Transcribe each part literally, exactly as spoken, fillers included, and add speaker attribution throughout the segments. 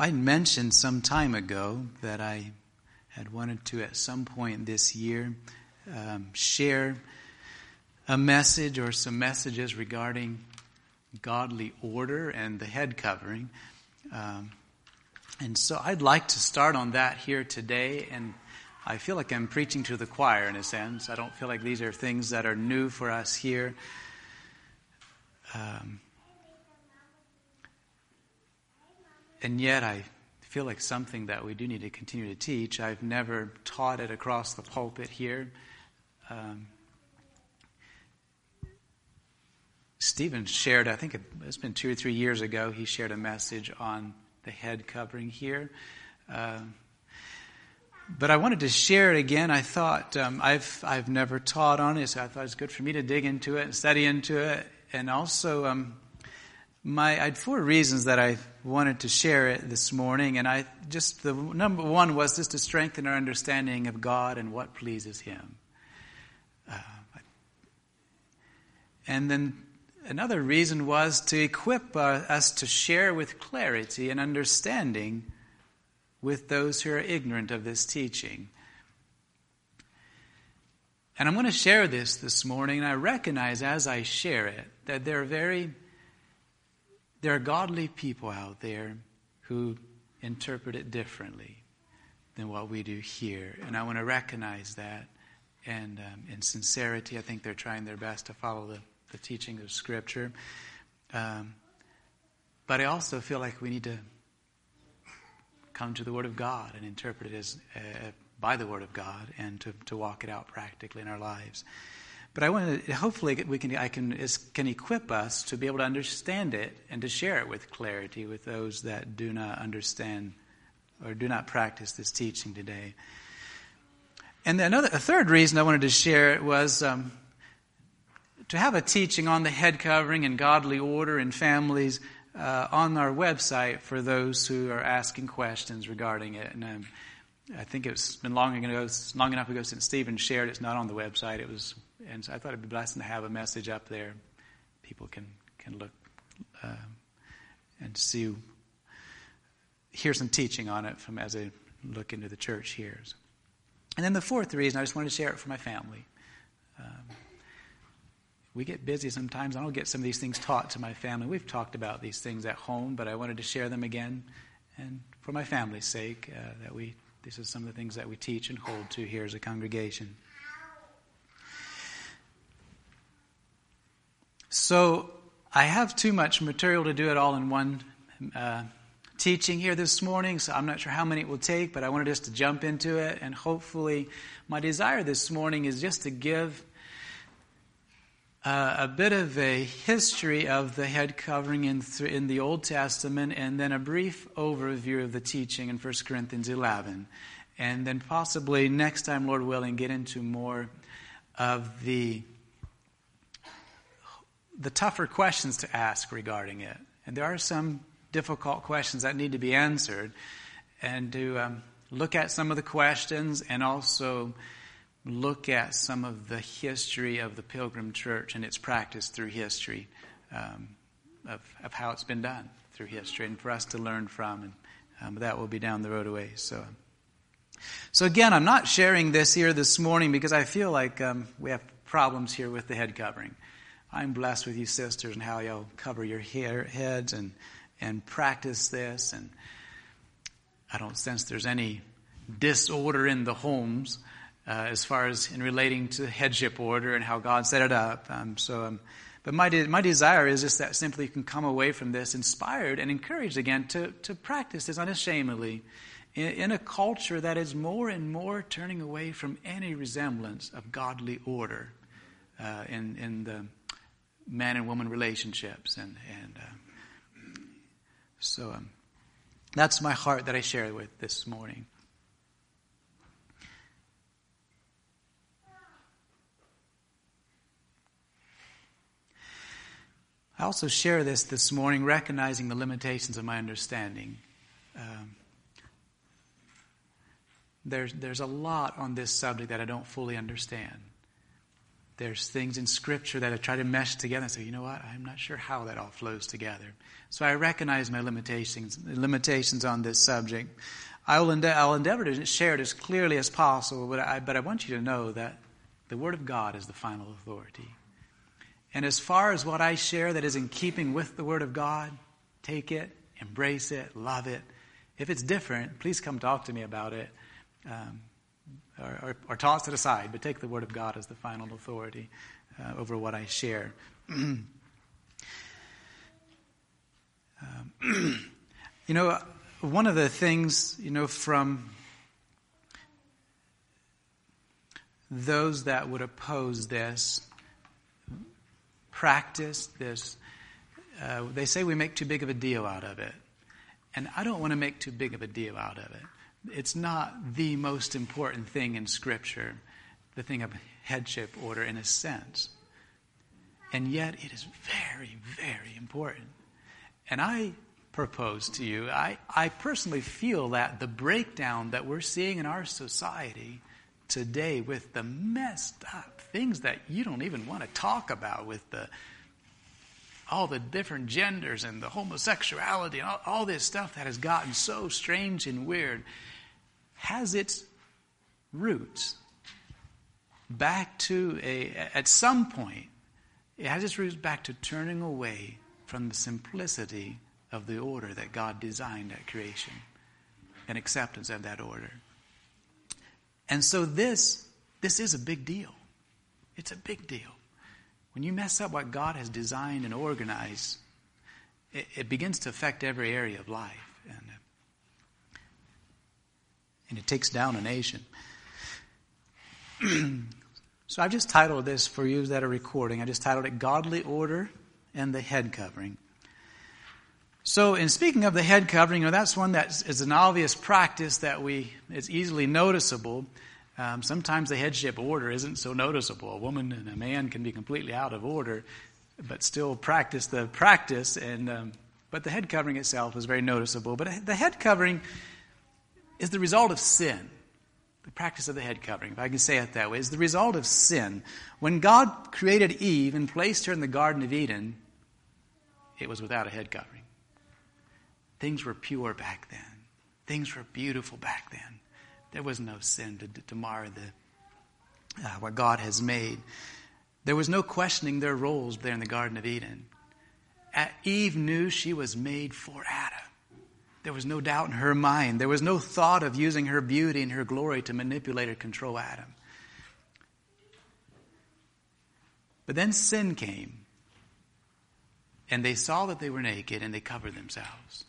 Speaker 1: I mentioned some time ago that I had wanted to, at some point this year, um, share a message or some messages regarding godly order and the head covering. Um, and so I'd like to start on that here today. And I feel like I'm preaching to the choir in a sense. I don't feel like these are things that are new for us here. Um, and yet I feel like something that we do need to continue to teach. I've never taught it across the pulpit here. Um, Stephen shared, I think it's been two or three years ago, he shared a message on the head covering here. Uh, but I wanted to share it again. I thought um, I've I've never taught on it, so I thought it was good for me to dig into it and study into it. And also, um, my I had four reasons that I wanted to share it this morning. And I just the number one was just to strengthen our understanding of God and what pleases Him. Uh, and then another reason was to equip uh, us to share with clarity and understanding with those who are ignorant of this teaching. And I'm going to share this this morning, and I recognize as I share it that there are very, there are godly people out there who interpret it differently than what we do here. And I want to recognize that. And um, in sincerity, I think they're trying their best to follow the the teaching of Scripture. Um, but I also feel like we need to come to the Word of God and interpret it as uh, by the Word of God and to, to walk it out practically in our lives. But I want to, hopefully we can, I can, is, can equip us to be able to understand it and to share it with clarity with those that do not understand or do not practice this teaching today. And then another, a third reason I wanted to share it was um, to have a teaching on the head covering and godly order in families uh, on our website for those who are asking questions regarding it. And um, I think it's been long ago, long enough ago since Stephen shared. It's not on the website. It was, and so I thought it'd be blessing to have a message up there. People can can look uh, and see, hear some teaching on it from as they look into the church here. And then the fourth reason, I just wanted to share it for my family. Um, We get busy sometimes. I don't get some of these things taught to my family. We've talked about these things at home, but I wanted to share them again. And for my family's sake, uh, that we this is some of the things that we teach and hold to here as a congregation. So I have too much material to do it all in one uh, teaching here this morning, so I'm not sure how many it will take, but I wanted just to jump into it. And hopefully my desire this morning is just to give Uh, a bit of a history of the head covering in, th- in the Old Testament, and then a brief overview of the teaching in First Corinthians eleven. And then possibly next time, Lord willing, get into more of the the tougher questions to ask regarding it. And there are some difficult questions that need to be answered. And to um, look at some of the questions and also look at some of the history of the Pilgrim Church and its practice through history, um, of, of how it's been done through history, and for us to learn from. And um, that will be down the road a ways. So, so again, I'm not sharing this here this morning because I feel like um, we have problems here with the head covering. I'm blessed with you sisters and how y'all cover your hair, heads and and practice this. And I don't sense there's any disorder in the homes. Uh, as far as in relating to headship order and how God set it up. Um, so, um, but my de- my desire is just that simply you can come away from this inspired and encouraged again to, to practice this unashamedly in, in a culture that is more and more turning away from any resemblance of godly order uh, in, in the man and woman relationships. And, and uh, so um, that's my heart that I share with this morning. I also share this this morning, recognizing the limitations of my understanding. Um, there's there's a lot on this subject that I don't fully understand. there's things in Scripture that I try to mesh together and say, you know what, I'm not sure how that all flows together. So I recognize my limitations limitations on this subject. I will ende- I'll endeavor to share it as clearly as possible, but I, but I want you to know that the Word of God is the final authority. And as far as what I share that is in keeping with the Word of God, take it, embrace it, love it. If it's different, please come talk to me about it, um, or, or, or toss it aside, but take the Word of God as the final authority uh, over what I share. um, you know, one of the things, you know, from those that would oppose this practice, this, uh, they say we make too big of a deal out of it. And I don't want to make too big of a deal out of it. It's not the most important thing in Scripture, the thing of headship order in a sense. And yet it is very, very important. And I propose to you, I, I personally feel that the breakdown that we're seeing in our society today with the messed up things that you don't even want to talk about, with the all the different genders and the homosexuality and all, all this stuff that has gotten so strange and weird, has its roots back to a, at some point, it has its roots back to turning away from the simplicity of the order that God designed at creation and acceptance of that order. And so this, this is a big deal. It's a big deal. When you mess up what God has designed and organized, it, it begins to affect every area of life. And, uh, and it takes down a nation. So I've just titled this for you that are recording. I just titled it Godly Order and the Head Covering. So in speaking of the head covering, you know, that's one that is an obvious practice that we is easily noticeable. Um, sometimes the headship order isn't so noticeable. A woman and a man can be completely out of order, but still practice the practice. And um, but the head covering itself is very noticeable. But the head covering is the result of sin. The practice of the head covering, if I can say it that way, is the result of sin. When God created Eve and placed her in the Garden of Eden, it was without a head covering. Things were pure back then. Things were beautiful back then. There was no sin to, to mar the, uh, what God has made. There was no questioning their roles there in the Garden of Eden. Eve knew she was made for Adam. There was no doubt in her mind. There was no thought of using her beauty and her glory to manipulate or control Adam. But then sin came, and they saw that they were naked, and they covered themselves.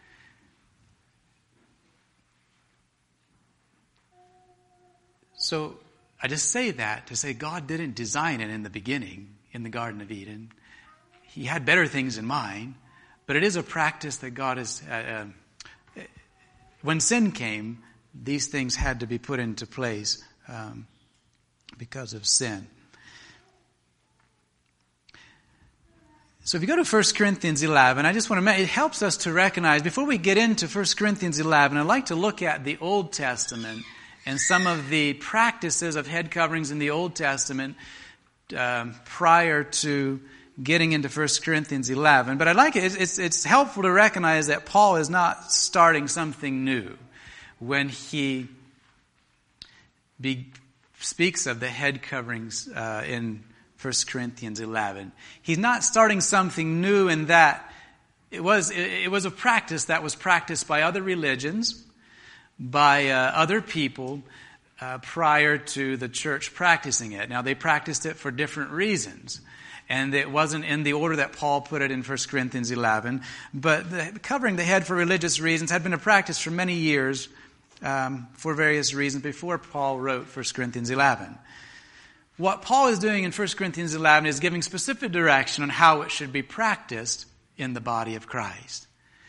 Speaker 1: So I just say that to say God didn't design it in the beginning in the Garden of Eden. He had better things in mind, but it is a practice that God has... Uh, uh, when sin came, these things had to be put into place um, because of sin. So if you go to First Corinthians eleven, I just want to mention, it helps us to recognize, before we get into First Corinthians eleven, I'd like to look at the Old Testament and some of the practices of head coverings in the Old Testament um, prior to getting into First Corinthians eleven. But I'd like it, it's, it's helpful to recognize that Paul is not starting something new when he be, speaks of the head coverings uh, in First Corinthians eleven. He's not starting something new in that it was, it, it was a practice that was practiced by other religions, by uh, other people uh, prior to the church practicing it. Now, they practiced it for different reasons, and it wasn't in the order that Paul put it in First Corinthians eleven, but the, covering the head for religious reasons had been a practice for many years um, for various reasons before Paul wrote First Corinthians eleven. What Paul is doing in First Corinthians eleven is giving specific direction on how it should be practiced in the body of Christ.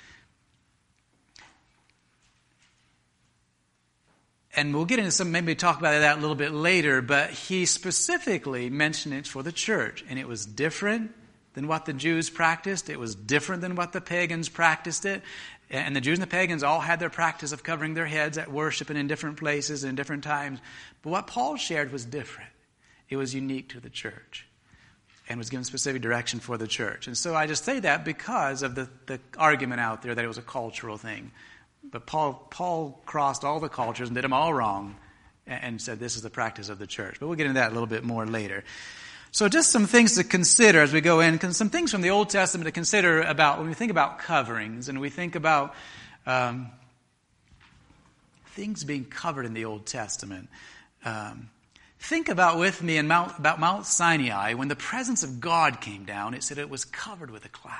Speaker 1: And we'll get into some, maybe talk about that a little bit later, but he specifically mentioned it for the church. And it was different than what the Jews practiced. It was different than what the pagans practiced it. And the Jews and the pagans all had their practice of covering their heads at worship and in different places and in different times. But what Paul shared was different. It was unique to the church and was given specific direction for the church. And so I just say that because of the, the argument out there that it was a cultural thing. But Paul Paul crossed all the cultures and did them all wrong and, and said this is the practice of the church. But we'll get into that a little bit more later. So just some things to consider as we go in, some things from the Old Testament to consider about when we think about coverings and we think about um, things being covered in the Old Testament. Um, think about with me in Mount, about Mount Sinai. When the presence of God came down, it said it was covered with a cloud.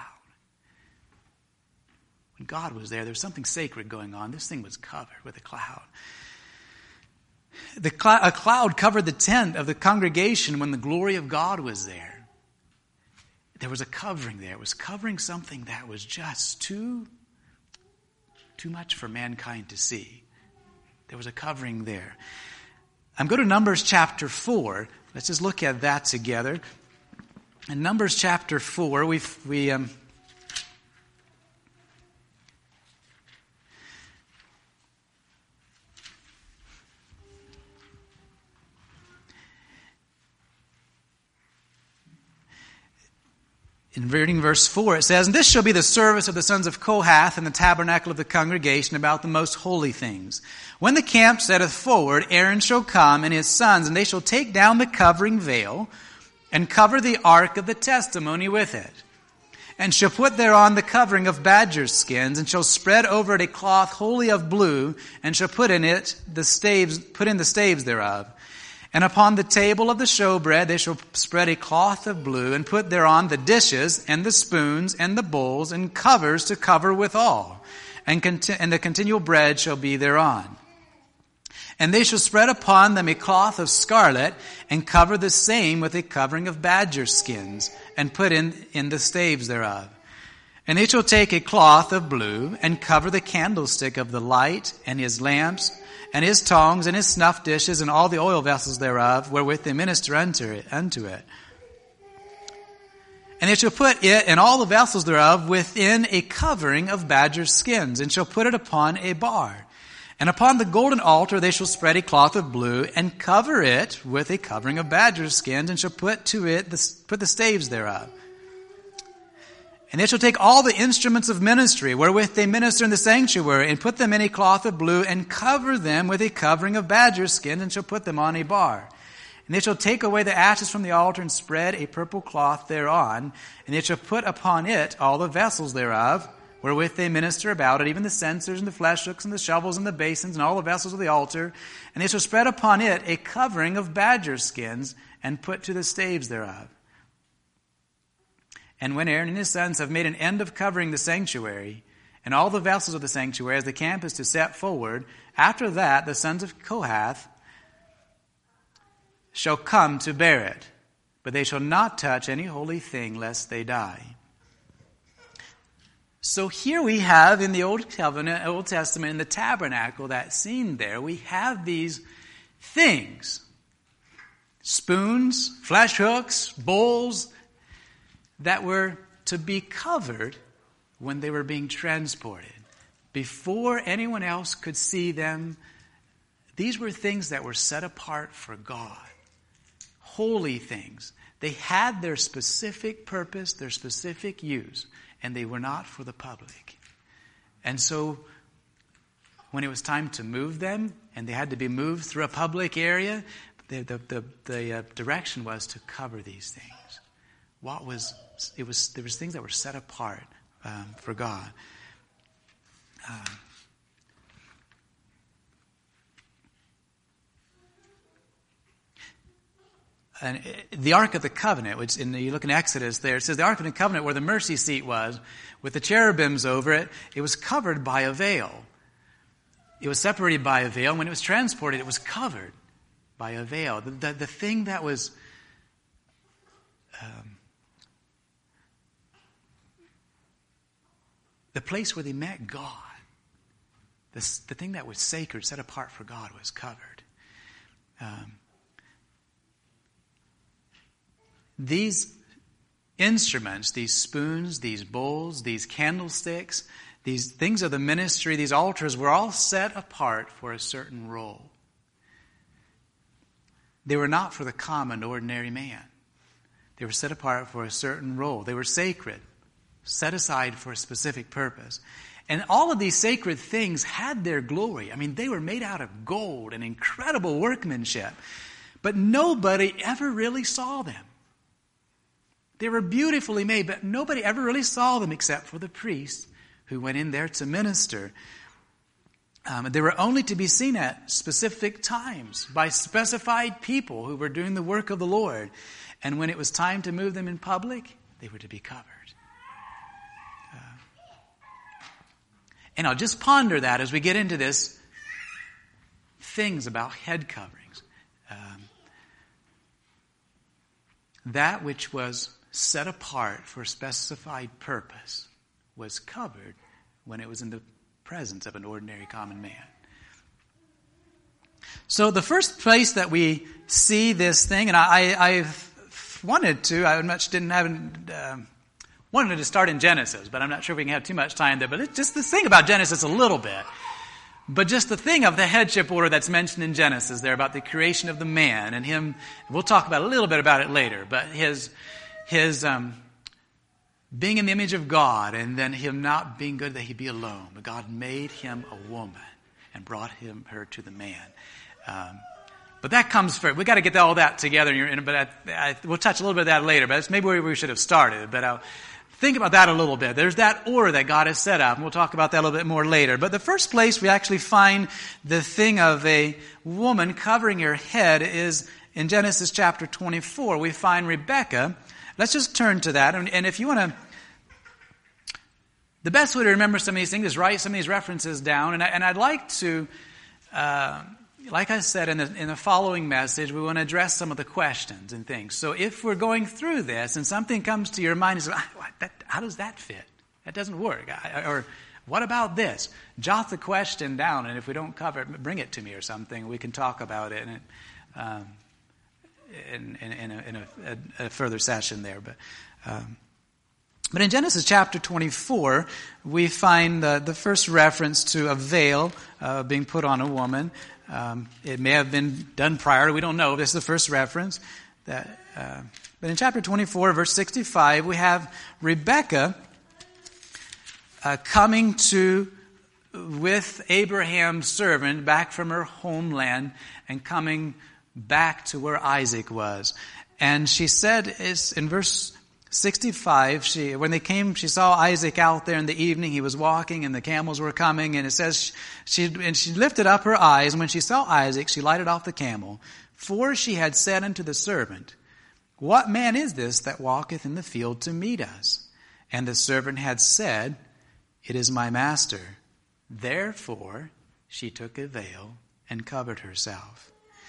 Speaker 1: When God was there, there was something sacred going on. This thing was covered with a cloud. The cl- a cloud covered the tent of the congregation when the glory of God was there. There was a covering there. It was covering something that was just too, too much for mankind to see. There was a covering there. I'm going to Numbers chapter four. Let's just look at that together. In Numbers chapter four, we've, we... Um, In reading verse four, it says, "And this shall be the service of the sons of Kohath in the tabernacle of the congregation about the most holy things. When the camp setteth forward, Aaron shall come and his sons, and they shall take down the covering veil and cover the ark of the testimony with it. And shall put thereon the covering of badger skins, and shall spread over it a cloth wholly of blue, and shall put in it the staves, put in the staves thereof. And upon the table of the showbread they shall spread a cloth of blue, and put thereon the dishes, and the spoons, and the bowls, and covers to cover withal. And, conti- and the continual bread shall be thereon. And they shall spread upon them a cloth of scarlet, and cover the same with a covering of badger skins, and put in, in the staves thereof. And they shall take a cloth of blue, and cover the candlestick of the light, and his lamps, and his tongs, and his snuff dishes, and all the oil vessels thereof, wherewith they minister unto it. Unto it. And they shall put it and all the vessels thereof within a covering of badger skins, and shall put it upon a bar. And upon the golden altar they shall spread a cloth of blue, and cover it with a covering of badger skins, and shall put to it the, put the staves thereof. And they shall take all the instruments of ministry, wherewith they minister in the sanctuary, and put them in a cloth of blue, and cover them with a covering of badger skins, and shall put them on a bar. And they shall take away the ashes from the altar, and spread a purple cloth thereon. And they shall put upon it all the vessels thereof, wherewith they minister about it, even the censers, and the flesh hooks, and the shovels, and the basins, and all the vessels of the altar. And they shall spread upon it a covering of badger skins, and put to the staves thereof. And when Aaron and his sons have made an end of covering the sanctuary, and all the vessels of the sanctuary, as the camp is to set forward, after that the sons of Kohath shall come to bear it, but they shall not touch any holy thing, lest they die." So here we have in the Old Covenant, Old Testament, in the tabernacle, that scene there, we have these things. Spoons, flesh hooks, bowls, that were to be covered when they were being transported. Before anyone else could see them, these were things that were set apart for God. Holy things. They had their specific purpose, their specific use, and they were not for the public. And so, when it was time to move them, and they had to be moved through a public area, the, the, the, the uh, direction was to cover these things. What was it was there was things that were set apart um, for God. Um, and the Ark of the Covenant, which in you look in Exodus there, it says the Ark of the Covenant where the mercy seat was, with the cherubims over it, it was covered by a veil. It was separated by a veil. When it was transported, it was covered by a veil. The, the, the thing that was um, the place where they met God, this, the thing that was sacred, set apart for God, was covered. Um, these instruments, these spoons, these bowls, these candlesticks, these things of the ministry, these altars, were all set apart for a certain role. they were not for the common, ordinary man. They were set apart for a certain role. They were sacred, set aside for a specific purpose. And all of these sacred things had their glory. I mean, they were made out of gold and incredible workmanship. But nobody ever really saw them. They were beautifully made, but nobody ever really saw them except for the priests who went in there to minister. Um, they were only to be seen at specific times by specified people who were doing the work of the Lord. And when it was time to move them in public, they were to be covered. Uh, and I'll just ponder that as we get into this, things about head coverings. Um, that which was set apart for a specified purpose was covered when it was in the presence of an ordinary common man. So the first place that we see this thing, and I, I've wanted to, I much didn't have, uh, wanted to start in Genesis, but I'm not sure we can have too much time there. But it's just this thing about Genesis a little bit. But just the thing of the headship order that's mentioned in Genesis there about the creation of the man and him, we'll talk about a little bit about it later, but his, his, um, being in the image of God, and then him not being good that he be alone. But God made him a woman and brought him her to the man. Um, but that comes first. We've got to get all that together. But I, I, we'll touch a little bit of that later. But it's maybe where we should have started. But I'll think about that a little bit. There's that order that God has set up. And we'll talk about that a little bit more later. But the first place we actually find the thing of a woman covering her head is in Genesis chapter twenty-four. We find Rebekah. Let's just turn to that. And, and if you want to, the best way to remember some of these things is write some of these references down. And, I, and I'd like to, uh, like I said in the, in the following message, we want to address some of the questions and things. So if we're going through this and something comes to your mind, and says, that, how does that fit? That doesn't work. I, or what about this? Jot the question down, and if we don't cover it, bring it to me or something. We can talk about it. And, um, in, in, in, a, in a, a further session there. But um, but in Genesis chapter twenty-four, we find the, the first reference to a veil uh, being put on a woman. Um, it may have been done prior. We don't know. This is the first reference. That, uh, but in chapter twenty-four, verse sixty-five, we have Rebekah uh, coming to with Abraham's servant back from her homeland and coming back to where Isaac was. And she said, is in verse sixty-five, she, when they came, she saw Isaac out there in the evening. He was walking and the camels were coming. And it says, she, and she lifted up her eyes. And when she saw Isaac, she lighted off the camel. For she had said unto the servant, what man is this that walketh in the field to meet us? And the servant had said, it is my master. Therefore, she took a veil and covered herself.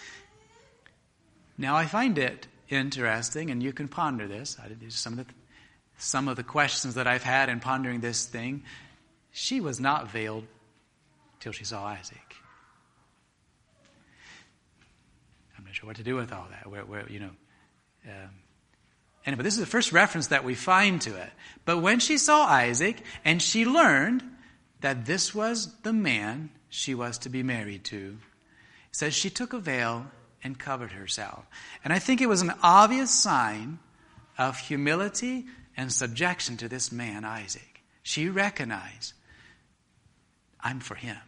Speaker 1: Now, I find it interesting, and you can ponder this. I did some of the some of the questions that I've had in pondering this thing. She was not veiled till she saw Isaac. I'm not sure what to do with all that. Where, where you know. Um, anyway, this is the first reference that we find to it. But when she saw Isaac, and she learned that this was the man she was to be married to, it says she took a veil and covered herself. And I think it was an obvious sign of humility and subjection to this man, Isaac. She recognized, I'm for him.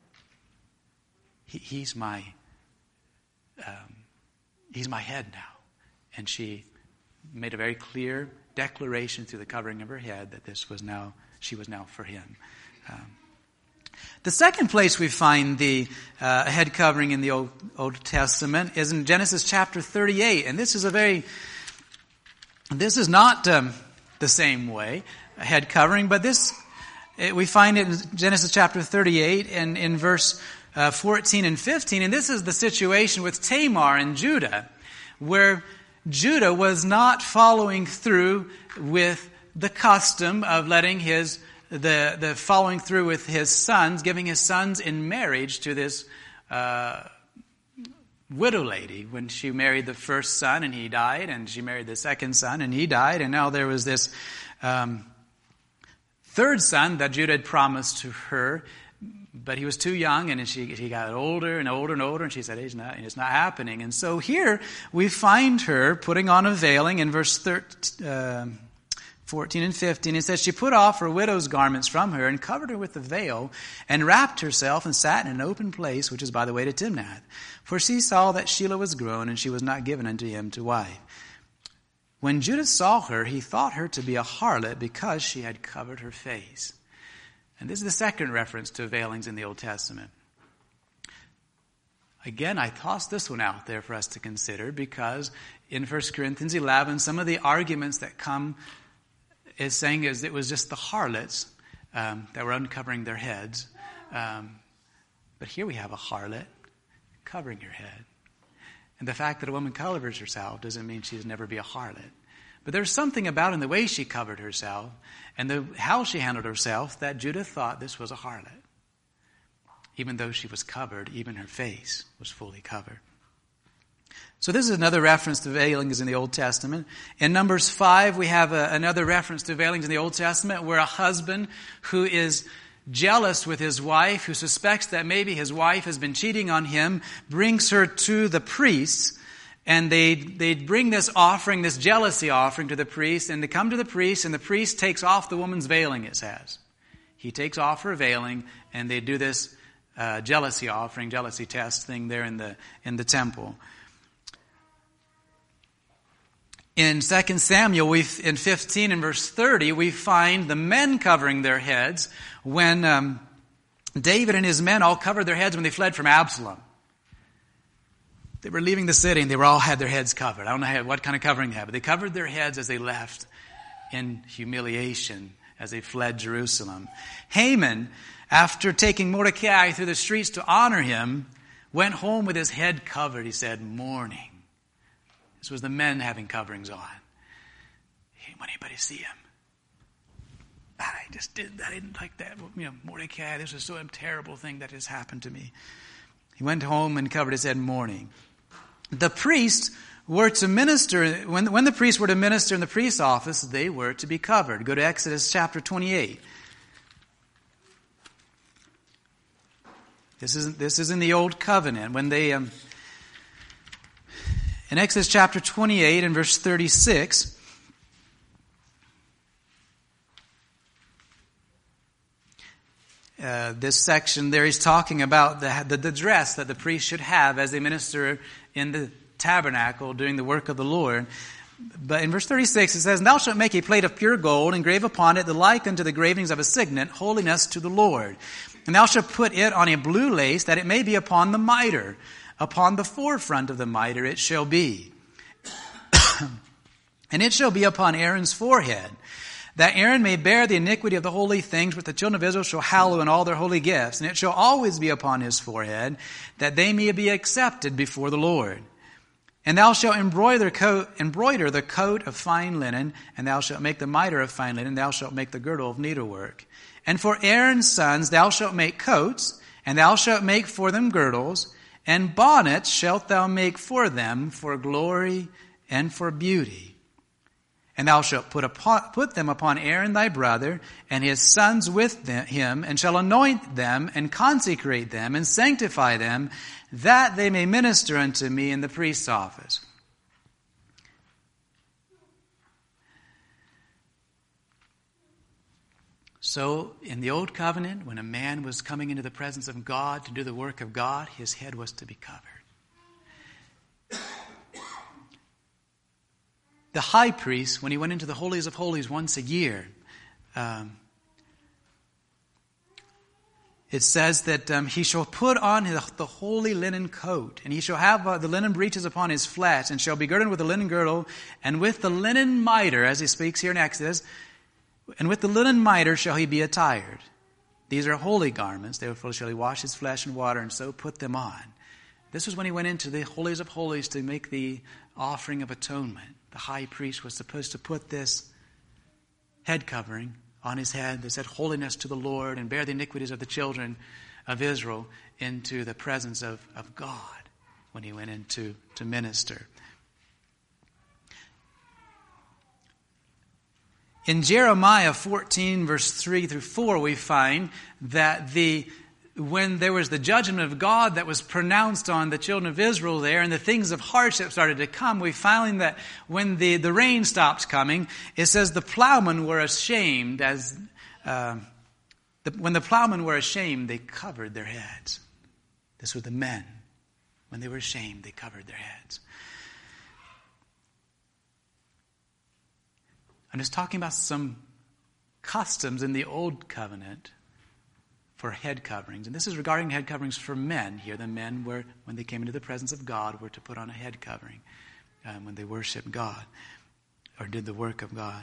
Speaker 1: He, he's my, um, he's my head now. And she made a very clear declaration through the covering of her head that this was now, she was now for him. Um, The second place we find the uh, head covering in the Old, Old Testament is in Genesis chapter thirty-eight. And this is a very, this is not um, the same way, a head covering, but this, it, we find it in Genesis chapter thirty-eight and in verse uh, fourteen and fifteen. And this is the situation with Tamar and Judah, where Judah was not following through with the custom of letting his The, the following through with his sons, giving his sons in marriage to this uh, widow lady when she married the first son and he died, and she married the second son and he died, and now there was this um, third son that Judah had promised to her but he was too young, and she, he got older and older and older, and she said, it's not, it's not happening. And so here we find her putting on a veiling in verse thirteen, uh, fourteen and fifteen. It says, she put off her widow's garments from her and covered her with the veil and wrapped herself and sat in an open place, which is by the way to Timnath. For she saw that Shelah was grown, and she was not given unto him to wife. When Judah saw her, he thought her to be a harlot because she had covered her face. And this is the second reference to veilings in the Old Testament. Again, I tossed this one out there for us to consider because in First Corinthians eleven, some of the arguments that come is saying is it was just the harlots um, that were uncovering their heads. Um, but here we have a harlot covering her head. And the fact that a woman covers herself doesn't mean she'll never be a harlot. But there's something about in the way she covered herself and the, how she handled herself that Judah thought this was a harlot. Even though she was covered, even her face was fully covered. So this is another reference to veilings in the Old Testament. In Numbers five, we have a, another reference to veilings in the Old Testament where a husband who is jealous with his wife, who suspects that maybe his wife has been cheating on him, brings her to the priests, and they they bring this offering, this jealousy offering to the priest, and they come to the priest, and the priest takes off the woman's veiling, it says. He takes off her veiling, and they do this uh, jealousy offering, jealousy test thing there in the in the temple. In Second Samuel, we in fifteen and verse thirty, we find the men covering their heads when um, David and his men all covered their heads when they fled from Absalom. They were leaving the city and they were all had their heads covered. I don't know what kind of covering they had, but they covered their heads as they left in humiliation as they fled Jerusalem. Haman, after taking Mordecai through the streets to honor him, went home with his head covered. He said, mourning. This was the men having coverings on. He didn't want anybody to see him. I just did that. I didn't like that. You know, Mordecai, this was so a terrible thing that has happened to me. He went home and covered his head mourning. The priests were to minister, when, when the priests were to minister in the priest's office, they were to be covered. Go to Exodus chapter twenty-eight. This is, this is in the Old Covenant. When they, um, in Exodus chapter twenty-eight and verse thirty-six, Uh, this section there, he's talking about the, the, the dress that the priest should have as they minister in the tabernacle doing the work of the Lord. But in verse thirty-six it says, thou shalt make a plate of pure gold, and grave upon it the like unto the gravings of a signet, holiness to the Lord. And thou shalt put it on a blue lace, that it may be upon the mitre. Upon the forefront of the mitre it shall be. And it shall be upon Aaron's forehead, that Aaron may bear the iniquity of the holy things which the children of Israel shall hallow in all their holy gifts. And it shall always be upon his forehead, that they may be accepted before the Lord. And thou shalt embroider, coat, embroider the coat of fine linen, and thou shalt make the mitre of fine linen, and thou shalt make the girdle of needlework. And for Aaron's sons thou shalt make coats, and thou shalt make for them girdles, and bonnets shalt thou make for them for glory and for beauty. And thou shalt put, upon, put them upon Aaron thy brother, and his sons with them, him, and shall anoint them, and consecrate them, and sanctify them, that they may minister unto me in the priest's office. So, in the Old Covenant, when a man was coming into the presence of God to do the work of God, his head was to be covered. The high priest, when he went into the holies of holies once a year, um, it says that um, he shall put on his, the holy linen coat, and he shall have uh, the linen breeches upon his flesh, and shall be girded with the linen girdle, and with the linen mitre, as he speaks here in Exodus, and with the linen mitre shall he be attired. These are holy garments, therefore shall he wash his flesh in water, and so put them on. This was when he went into the holies of holies to make the offering of atonement. The high priest was supposed to put this head covering on his head that said holiness to the Lord, and bear the iniquities of the children of Israel into the presence of, of God when he went into to minister. In Jeremiah fourteen, verse three through four, we find that the when there was the judgment of God that was pronounced on the children of Israel there, and the things of hardship started to come, we find that when the, the rain stopped coming, it says the plowmen were ashamed as, uh, the, when the plowmen were ashamed, they covered their heads. This were the men. When they were ashamed, they covered their heads. I'm just talking about some customs in the Old Covenant for head coverings. And this is regarding head coverings for men here. The men were, when they came into the presence of God, were to put on a head covering um, when they worshiped God or did the work of God.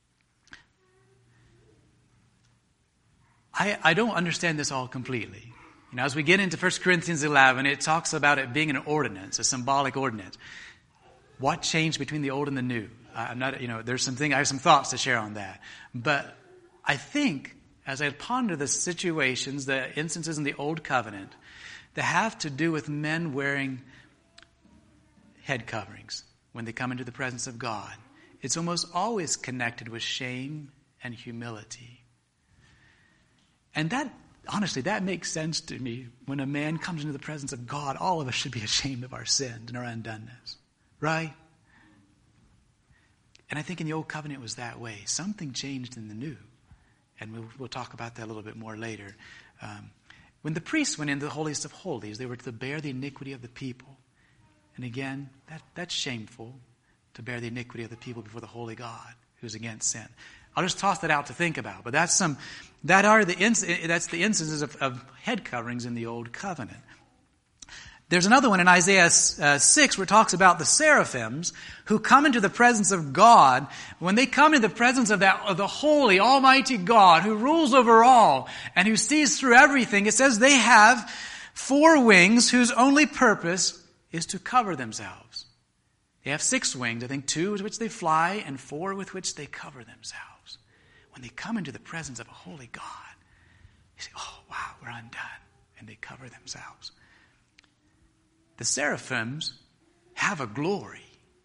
Speaker 1: I, I don't understand this all completely. You know, as we get into First Corinthians eleven, it talks about it being an ordinance, a symbolic ordinance. What changed between the old and the new? I'm not, you know, there's something, I have some thoughts to share on that. But I think, as I ponder the situations, the instances in the Old Covenant that have to do with men wearing head coverings when they come into the presence of God, it's almost always connected with shame and humility. And that, honestly, that makes sense to me. When a man comes into the presence of God, all of us should be ashamed of our sins and our undoneness. Right? And I think in the Old Covenant it was that way. Something changed in the New. And we'll, we'll talk about that a little bit more later. Um, when the priests went into the holiest of holies, they were to bear the iniquity of the people. And again, that, that's shameful, to bear the iniquity of the people before the holy God who's against sin. I'll just toss that out to think about. But that's some that are the that's the instances of, of head coverings in the Old Covenant. There's another one in Isaiah uh, six where it talks about the seraphims who come into the presence of God. When they come into the presence of that of the holy, almighty God who rules over all and who sees through everything, it says they have four wings whose only purpose is to cover themselves. They have six wings, I think two with which they fly and four with which they cover themselves. When they come into the presence of a holy God, they say, oh, wow, we're undone. And they cover themselves. The seraphims have a glory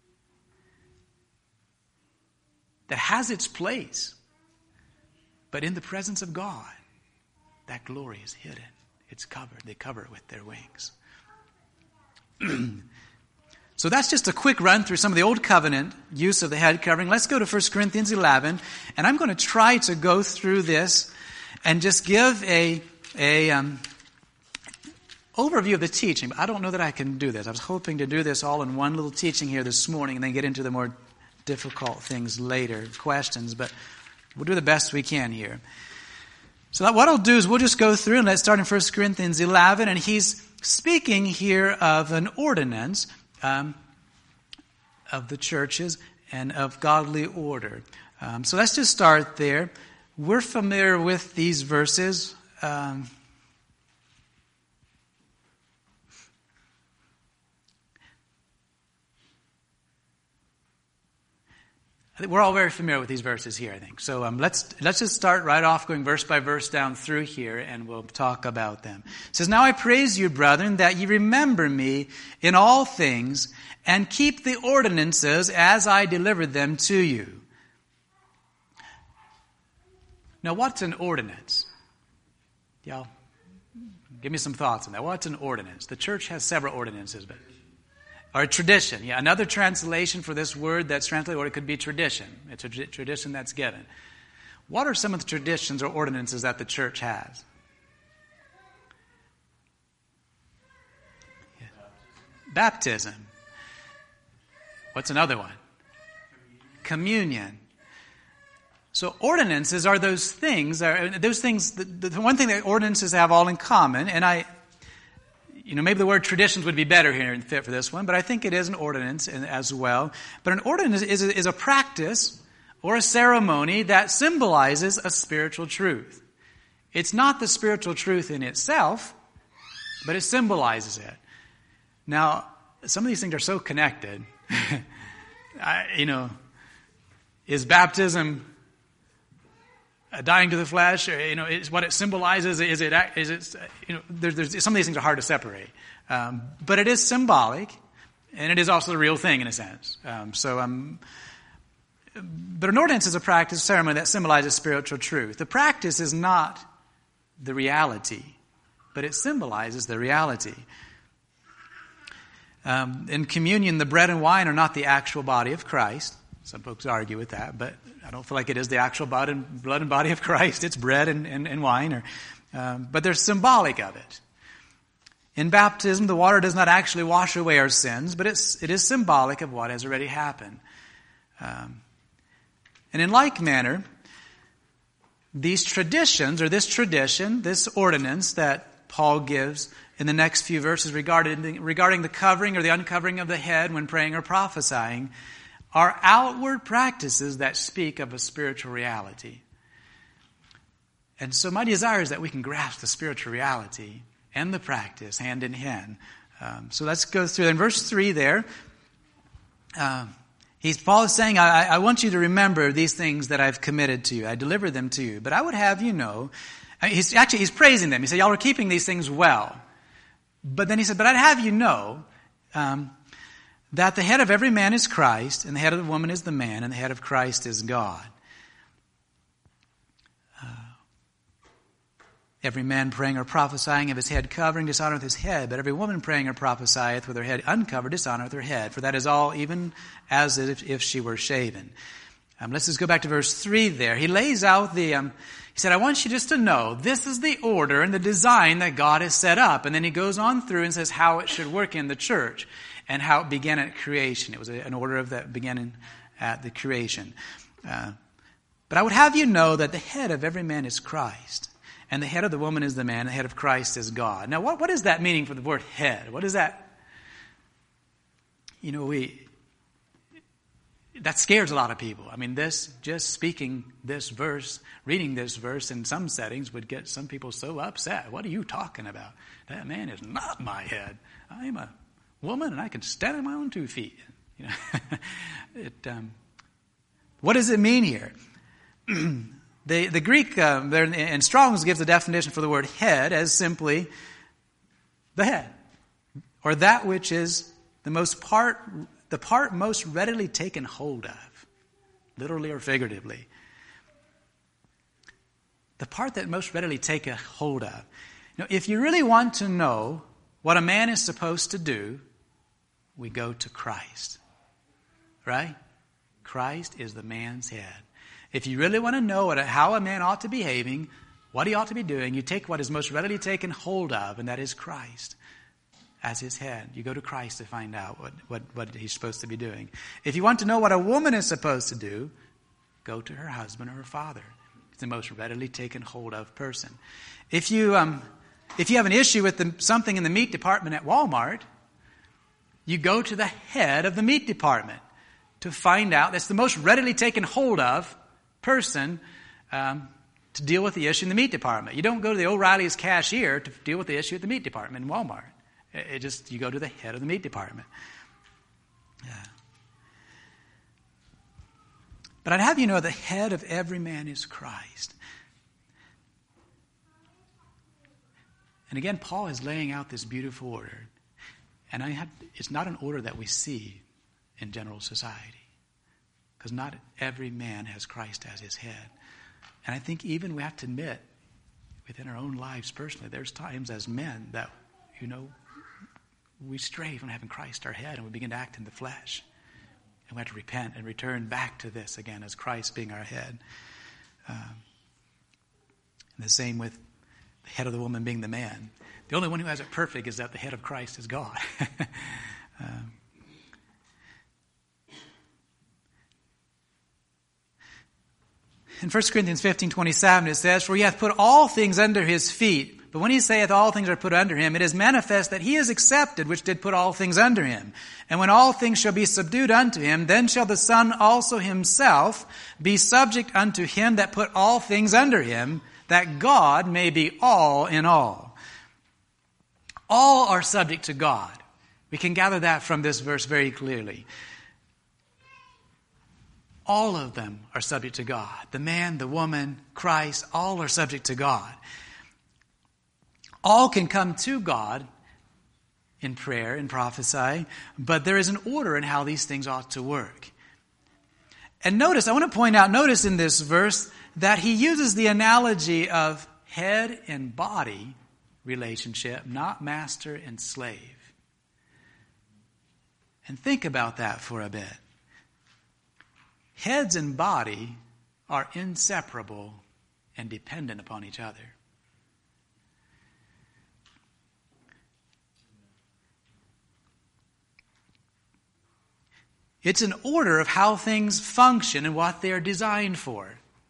Speaker 1: that has its place. But in the presence of God, that glory is hidden. It's covered. They cover it with their wings. So that's just a quick run through some of the Old Covenant use of the head covering. Let's go to First Corinthians eleven. And I'm going to try to go through this and just give a... a um, overview of the teaching, but I don't know that I can do this. I was hoping to do this all in one little teaching here this morning and then get into the more difficult things later, questions, but we'll do the best we can here. So what I'll do is we'll just go through and let's start in First Corinthians eleven, and he's speaking here of an ordinance um, of the churches and of godly order. Um, so let's just start there. We're familiar with these verses. Um, I think we're all very familiar with these verses here, I think. So um, let's let's just start right off going verse by verse down through here, and we'll talk about them. It says, now I praise you, brethren, that ye remember me in all things, and keep the ordinances as I delivered them to you. Now, what's an ordinance? Y'all, give me some thoughts on that. What's an ordinance? The church has several ordinances, but... Or a tradition. Yeah, another translation for this word that's translated, or it could be tradition. It's a tra- tradition that's given. What are some of the traditions or ordinances that the church has? Yeah. Baptism. What's another one? Communion. So ordinances are those things, are those things, the, the one thing that ordinances have all in common, and I... You know, maybe the word traditions would be better here and fit for this one, but I think it is an ordinance as well. But an ordinance is a, is a practice or a ceremony that symbolizes a spiritual truth. It's not the spiritual truth in itself, but it symbolizes it. Now, some of these things are so connected. I, you know, is baptism dying to the flesh? Or, you know, is what it symbolizes? Is it? Is it? You know, there's, there's some of these things are hard to separate, um, but it is symbolic, and it is also the real thing in a sense. Um, so, um, but an ordinance is a practice, ceremony that symbolizes spiritual truth. The practice is not the reality. but it symbolizes the reality. Um, in communion, the bread and wine are not the actual body of Christ. Some folks argue with that, but I don't feel like it is the actual blood and, blood and body of Christ. It's bread and, and, and wine, or, um, but they're symbolic of it. In baptism, the water does not actually wash away our sins, but it's, it is symbolic of what has already happened. Um, and in like manner, these traditions, or this tradition, this ordinance that Paul gives in the next few verses regarding, regarding the covering or the uncovering of the head when praying or prophesying, are outward practices that speak of a spiritual reality. And so my desire is that we can grasp the spiritual reality and the practice hand in hand. Um, so let's go through. In verse three there, uh, he's, Paul is saying, I, I want you to remember these things that I've committed to you. I delivered them to you. But I would have you know, I mean, he's actually, he's praising them. He said, y'all are keeping these things well. But then he said, but I'd have you know, um, that the head of every man is Christ, and the head of the woman is the man, and the head of Christ is God. Uh, every man praying or prophesying of his head covering dishonoreth his head, but every woman praying or prophesieth with her head uncovered dishonoreth her head. For that is all, even as if, if she were shaven. Um, let's just go back to verse three there. He lays out the... Um, He said, I want you just to know this is the order and the design that God has set up. And then he goes on through and says how it should work in the church and how it began at creation. It was an order of that beginning at the creation. Uh, but I would have you know that the head of every man is Christ, and the head of the woman is the man, and the head of Christ is God. Now, what, what is that meaning for the word head? What is that? You know, we... That scares a lot of people. I mean, this, just speaking this verse, reading this verse in some settings would get some people so upset. What are you talking about? That man is not my head. I am a woman and I can stand on my own two feet. You know, it, um, what does it mean here? the, the Greek, um, there in Strong's gives a definition for the word head as simply the head, or that which is the most part The part most readily taken hold of, literally or figuratively. The part that most readily take a hold of. Now, if you really want to know what a man is supposed to do, we go to Christ. Right? Christ is the man's head. If you really want to know what, how a man ought to be behaving, what he ought to be doing, you take what is most readily taken hold of, and that is Christ. As his head. You go to Christ to find out what, what, what he's supposed to be doing. If you want to know what a woman is supposed to do, go to her husband or her father. It's the most readily taken hold of person. If you um, if you have an issue with the, something in the meat department at Walmart, you go to the head of the meat department to find out. That's the most readily taken hold of person um, to deal with the issue in the meat department. You don't go to the O'Reilly's cashier to deal with the issue at the meat department in Walmart. It just, you go to the head of the meat department. Yeah. But I'd have you know the head of every man is Christ. And again, Paul is laying out this beautiful order. And I have, it's not an order that we see in general society. Because not every man has Christ as his head. And I think even we have to admit, within our own lives personally, there's times as men that, you know, we stray from having Christ our head and we begin to act in the flesh. And we have to repent and return back to this again as Christ being our head. Um, and the same with the head of the woman being the man. The only one who has it perfect is that the head of Christ is God. um, in First Corinthians fifteen twenty-seven it says, for he hath put all things under his feet. But when he saith all things are put under him, it is manifest that he is accepted, which did put all things under him. And when all things shall be subdued unto him, then shall the Son also himself be subject unto him that put all things under him, that God may be all in all. All are subject to God. We can gather that from this verse very clearly. All of them are subject to God. The man, the woman, Christ, all are subject to God. All can come to God in prayer and prophesy, but there is an order in how these things ought to work. And notice, I want to point out, notice in this verse that he uses the analogy of head and body relationship, not master and slave. And think about that for a bit. Heads and body are inseparable and dependent upon each other. It's an order of how things function and what they are designed for.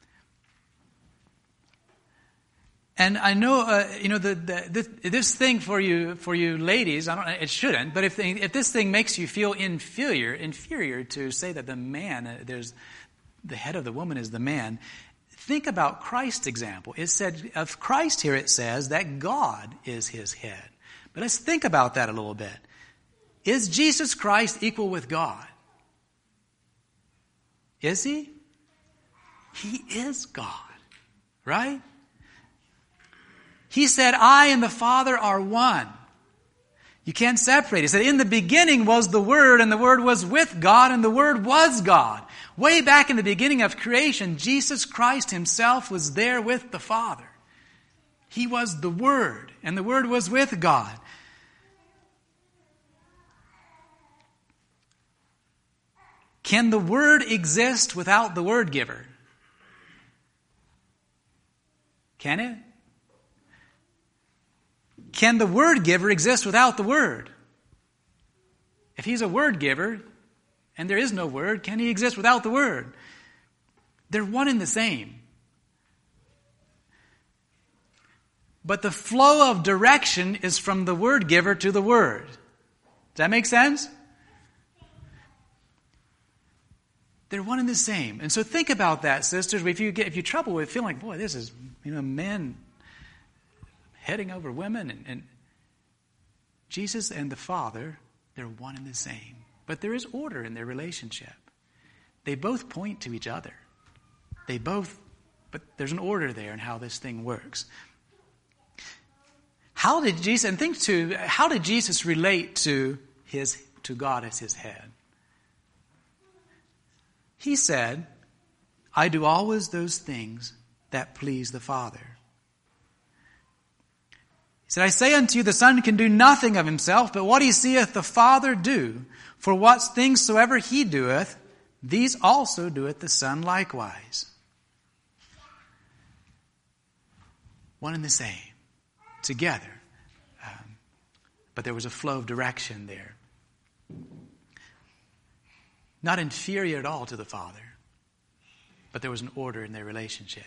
Speaker 1: And I know, uh, you know, the, the, this, this thing for you, for you ladies, I don't, it shouldn't, but if they, if this thing makes you feel inferior, inferior to say that the man, uh, there's the head of the woman is the man. Think about Christ's example. It said of Christ here. It says that God is his head. But let's think about that a little bit. Is Jesus Christ equal with God? Is he? He is God, right? He said, I and the Father are one. You can't separate. He said, in the beginning was the Word, and the Word was with God, and the Word was God. Way back in the beginning of creation, Jesus Christ himself was there with the Father. He was the Word, and the Word was with God. Can the Word exist without the Word giver? Can it? Can the Word giver exist without the Word? If he's a Word giver and there is no Word, can he exist without the Word? They're one and the same. But the flow of direction is from the Word giver to the Word. Does that make sense? They're one and the same. And so think about that, sisters. If you get if you trouble with feeling like, boy, this is, you know, men heading over women, and, and Jesus and the Father, they're one and the same. But there is order in their relationship. They both point to each other. They both, but there's an order there in how this thing works. How did Jesus, and think too, how did Jesus relate to his to God as his head? He said, I do always those things that please the Father. He said, I say unto you, the Son can do nothing of himself, but what he seeth the Father do. For what things soever he doeth, these also doeth the Son likewise. One and the same, together. Um, but there was a flow of direction there. Not inferior at all to the Father, but there was an order in their relationship.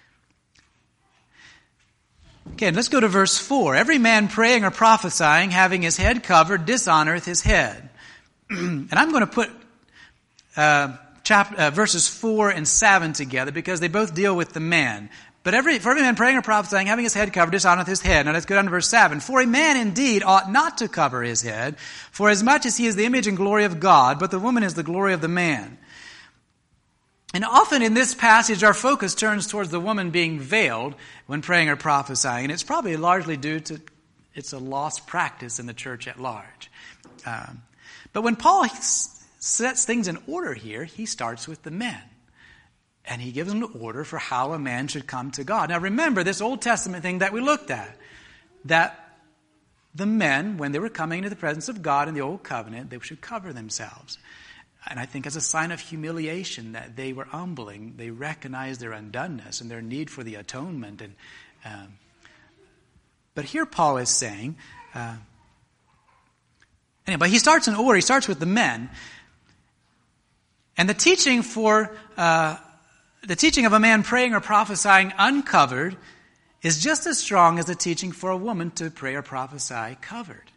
Speaker 1: Okay, let's go to verse four. Every man praying or prophesying, having his head covered, dishonoreth his head. And I'm going to put uh, chap- uh, verses four and seven together because they both deal with the man. But every, for every man praying or prophesying, having his head covered, dishonoreth his head. Now let's go down to verse seven. For a man indeed ought not to cover his head, for as much as he is the image and glory of God, but the woman is the glory of the man. And often in this passage, our focus turns towards the woman being veiled when praying or prophesying. And it's probably largely due to it's a lost practice in the church at large. Um, but when Paul sets things in order here, he starts with the men. And he gives an order for how a man should come to God. Now remember this Old Testament thing that we looked at. That the men, when they were coming into the presence of God in the Old Covenant, they should cover themselves. And I think as a sign of humiliation that they were humbling, they recognized their undoneness and their need for the atonement. And um, But here Paul is saying, uh, anyway, he starts in order. He starts with the men. And the teaching for... Uh, The teaching of a man praying or prophesying uncovered is just as strong as the teaching for a woman to pray or prophesy covered.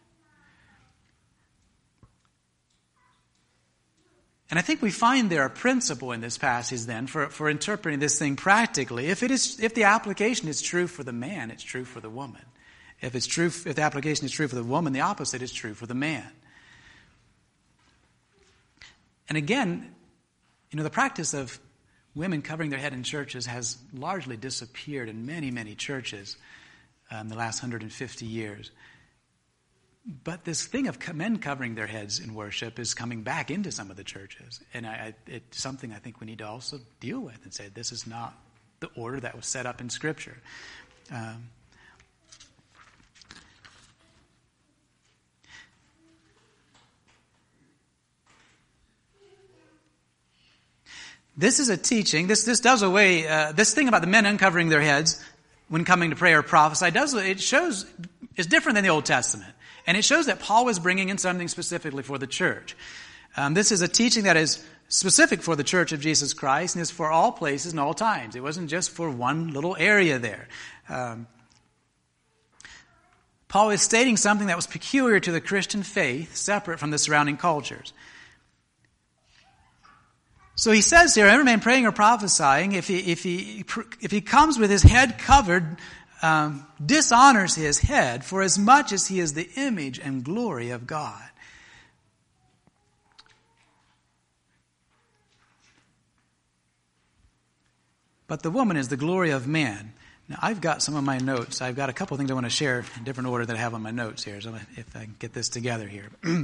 Speaker 1: And I think we find there a principle in this passage then for, for interpreting this thing practically. If it is, if the application is true for the man, it's true for the woman. If it's true, if the application is true for the woman, the opposite is true for the man. And again, you know, the practice of women covering their head in churches has largely disappeared in many, many churches um, the last one hundred fifty years. But this thing of men covering their heads in worship is coming back into some of the churches. And I, I, it's something I think we need to also deal with and say this is not the order that was set up in Scripture. Um, This is a teaching. This this does away. Uh, this thing about the men uncovering their heads when coming to pray or prophesy does it shows is different than the Old Testament, and it shows that Paul was bringing in something specifically for the church. Um, this is a teaching that is specific for the Church of Jesus Christ and is for all places and all times. It wasn't just for one little area there. Um, Paul is stating something that was peculiar to the Christian faith, separate from the surrounding cultures. So he says here, every man praying or prophesying, if he if he if he comes with his head covered, um, dishonors his head, for as much as he is the image and glory of God. But the woman is the glory of man. Now, I've got some of my notes. I've got a couple of things I want to share in different order that I have on my notes here. So if I can get this together here. uh,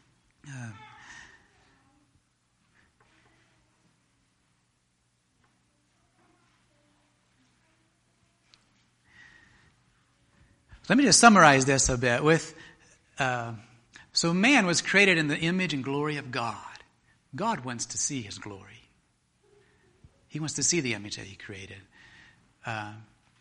Speaker 1: Let me just summarize this a bit. With uh, so man was created in the image and glory of God. God wants to see his glory. He wants to see the image that he created. Uh,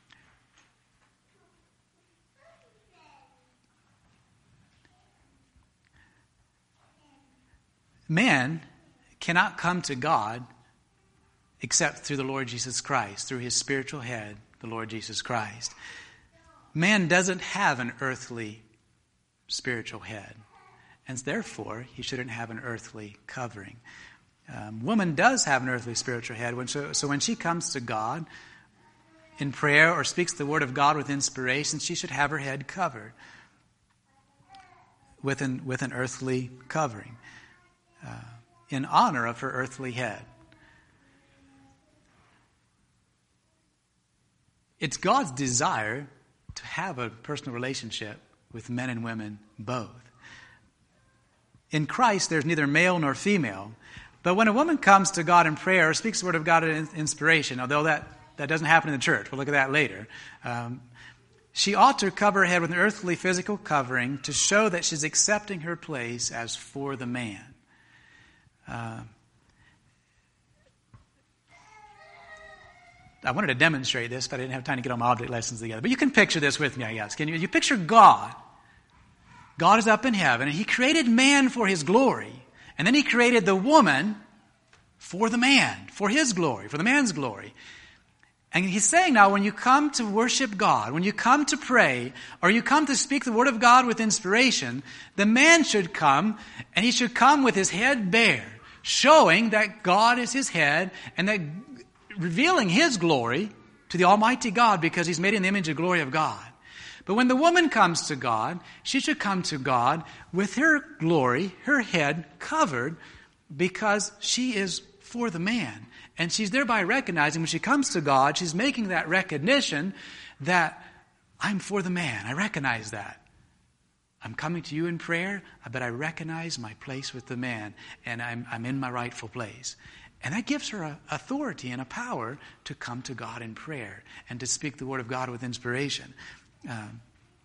Speaker 1: man cannot come to God except through the Lord Jesus Christ, through his spiritual head, the Lord Jesus Christ. Man doesn't have an earthly spiritual head, and therefore he shouldn't have an earthly covering. Um, woman does have an earthly spiritual head, when so, so when she comes to God in prayer or speaks the word of God with inspiration, she should have her head covered with an, with an earthly covering uh, in honor of her earthly head. It's God's desire to have a personal relationship with men and women both. In Christ, there's neither male nor female. But when a woman comes to God in prayer or speaks the word of God in inspiration, although that, that doesn't happen in the church, we'll look at that later, um, she ought to cover her head with an earthly physical covering to show that she's accepting her place as for the man. Uh, I wanted to demonstrate this, but I didn't have time to get all my object lessons together. But you can picture this with me, I guess. Can you? You picture God. God is up in heaven, and he created man for his glory. And then he created the woman for the man, for his glory, for the man's glory. And he's saying now, when you come to worship God, when you come to pray, or you come to speak the word of God with inspiration, the man should come, and he should come with his head bare, showing that God is his head, and that revealing his glory to the Almighty God, because he's made in the image and glory of God. But when the woman comes to God, she should come to God with her glory, her head covered, because she is for the man. And she's thereby recognizing when she comes to God, she's making that recognition that I'm for the man. I recognize that. I'm coming to you in prayer, but I recognize my place with the man, and I'm, I'm in my rightful place. And that gives her a authority and a power to come to God in prayer and to speak the word of God with inspiration. Um,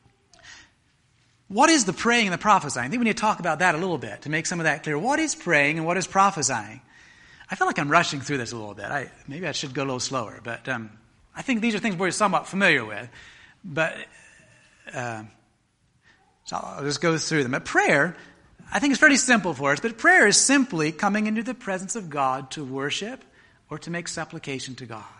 Speaker 1: what is the praying and the prophesying? I think we need to talk about that a little bit to make some of that clear. What is praying and what is prophesying? I feel like I'm rushing through this a little bit. I, maybe I should go a little slower, but um, I think these are things we're somewhat familiar with. But uh, so I'll just go through them. But prayer, I think it's pretty simple for us. But prayer is simply coming into the presence of God to worship or to make supplication to God.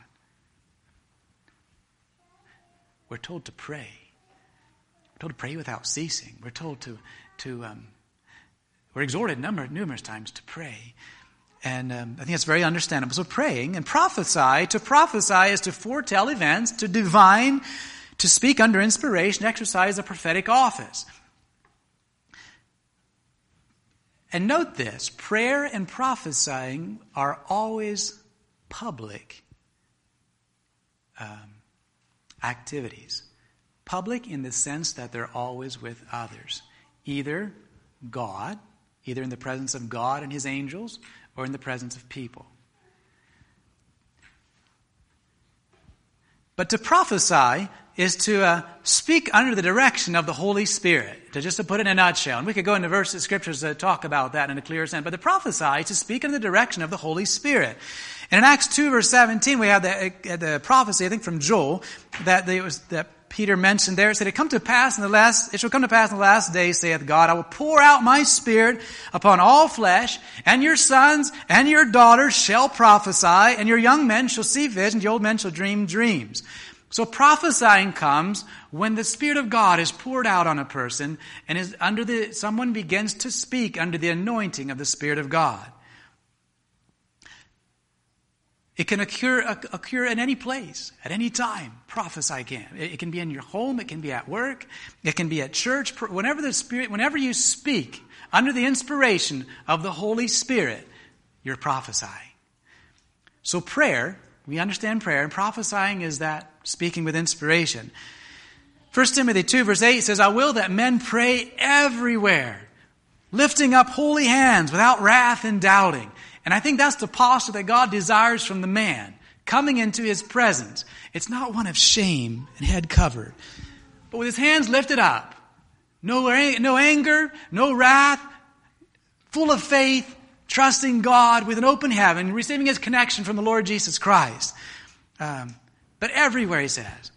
Speaker 1: We're told to pray. We're told to pray without ceasing. We're told to, to um, we're exhorted number, numerous times to pray. And um, I think it's very understandable. So praying and prophesy, to prophesy is to foretell events, to divine, to speak under inspiration, exercise a prophetic office. And note this, prayer and prophesying are always public um, activities. Public in the sense that they're always with others. Either God, either in the presence of God and his angels, or in the presence of people. But to prophesy is to uh, speak under the direction of the Holy Spirit, to just to put it in a nutshell. And we could go into verses, scriptures that talk about that in a clearer sense. But to prophesy is to speak in the direction of the Holy Spirit. And in Acts two, verse seventeen, we have the, the prophecy, I think from Joel, that there was that Peter mentioned there. It said, it come to pass in the last, it shall come to pass in the last days, saith God, I will pour out my Spirit upon all flesh, and your sons and your daughters shall prophesy, and your young men shall see visions, your old men shall dream dreams. So prophesying comes when the Spirit of God is poured out on a person, and is under the someone begins to speak under the anointing of the Spirit of God. It can occur, occur in any place, at any time. Prophesy can. It can be in your home. It can be at work. It can be at church. Whenever the Spirit, whenever you speak under the inspiration of the Holy Spirit, you're prophesying. So prayer, we understand prayer, and prophesying is that speaking with inspiration. First Timothy two, verse eight says, I will that men pray everywhere, lifting up holy hands without wrath and doubting. And I think that's the posture that God desires from the man, coming into His presence. It's not one of shame and head covered, but with his hands lifted up. No, no anger, no wrath, full of faith, trusting God with an open heaven, receiving His connection from the Lord Jesus Christ. Um, but everywhere, he says.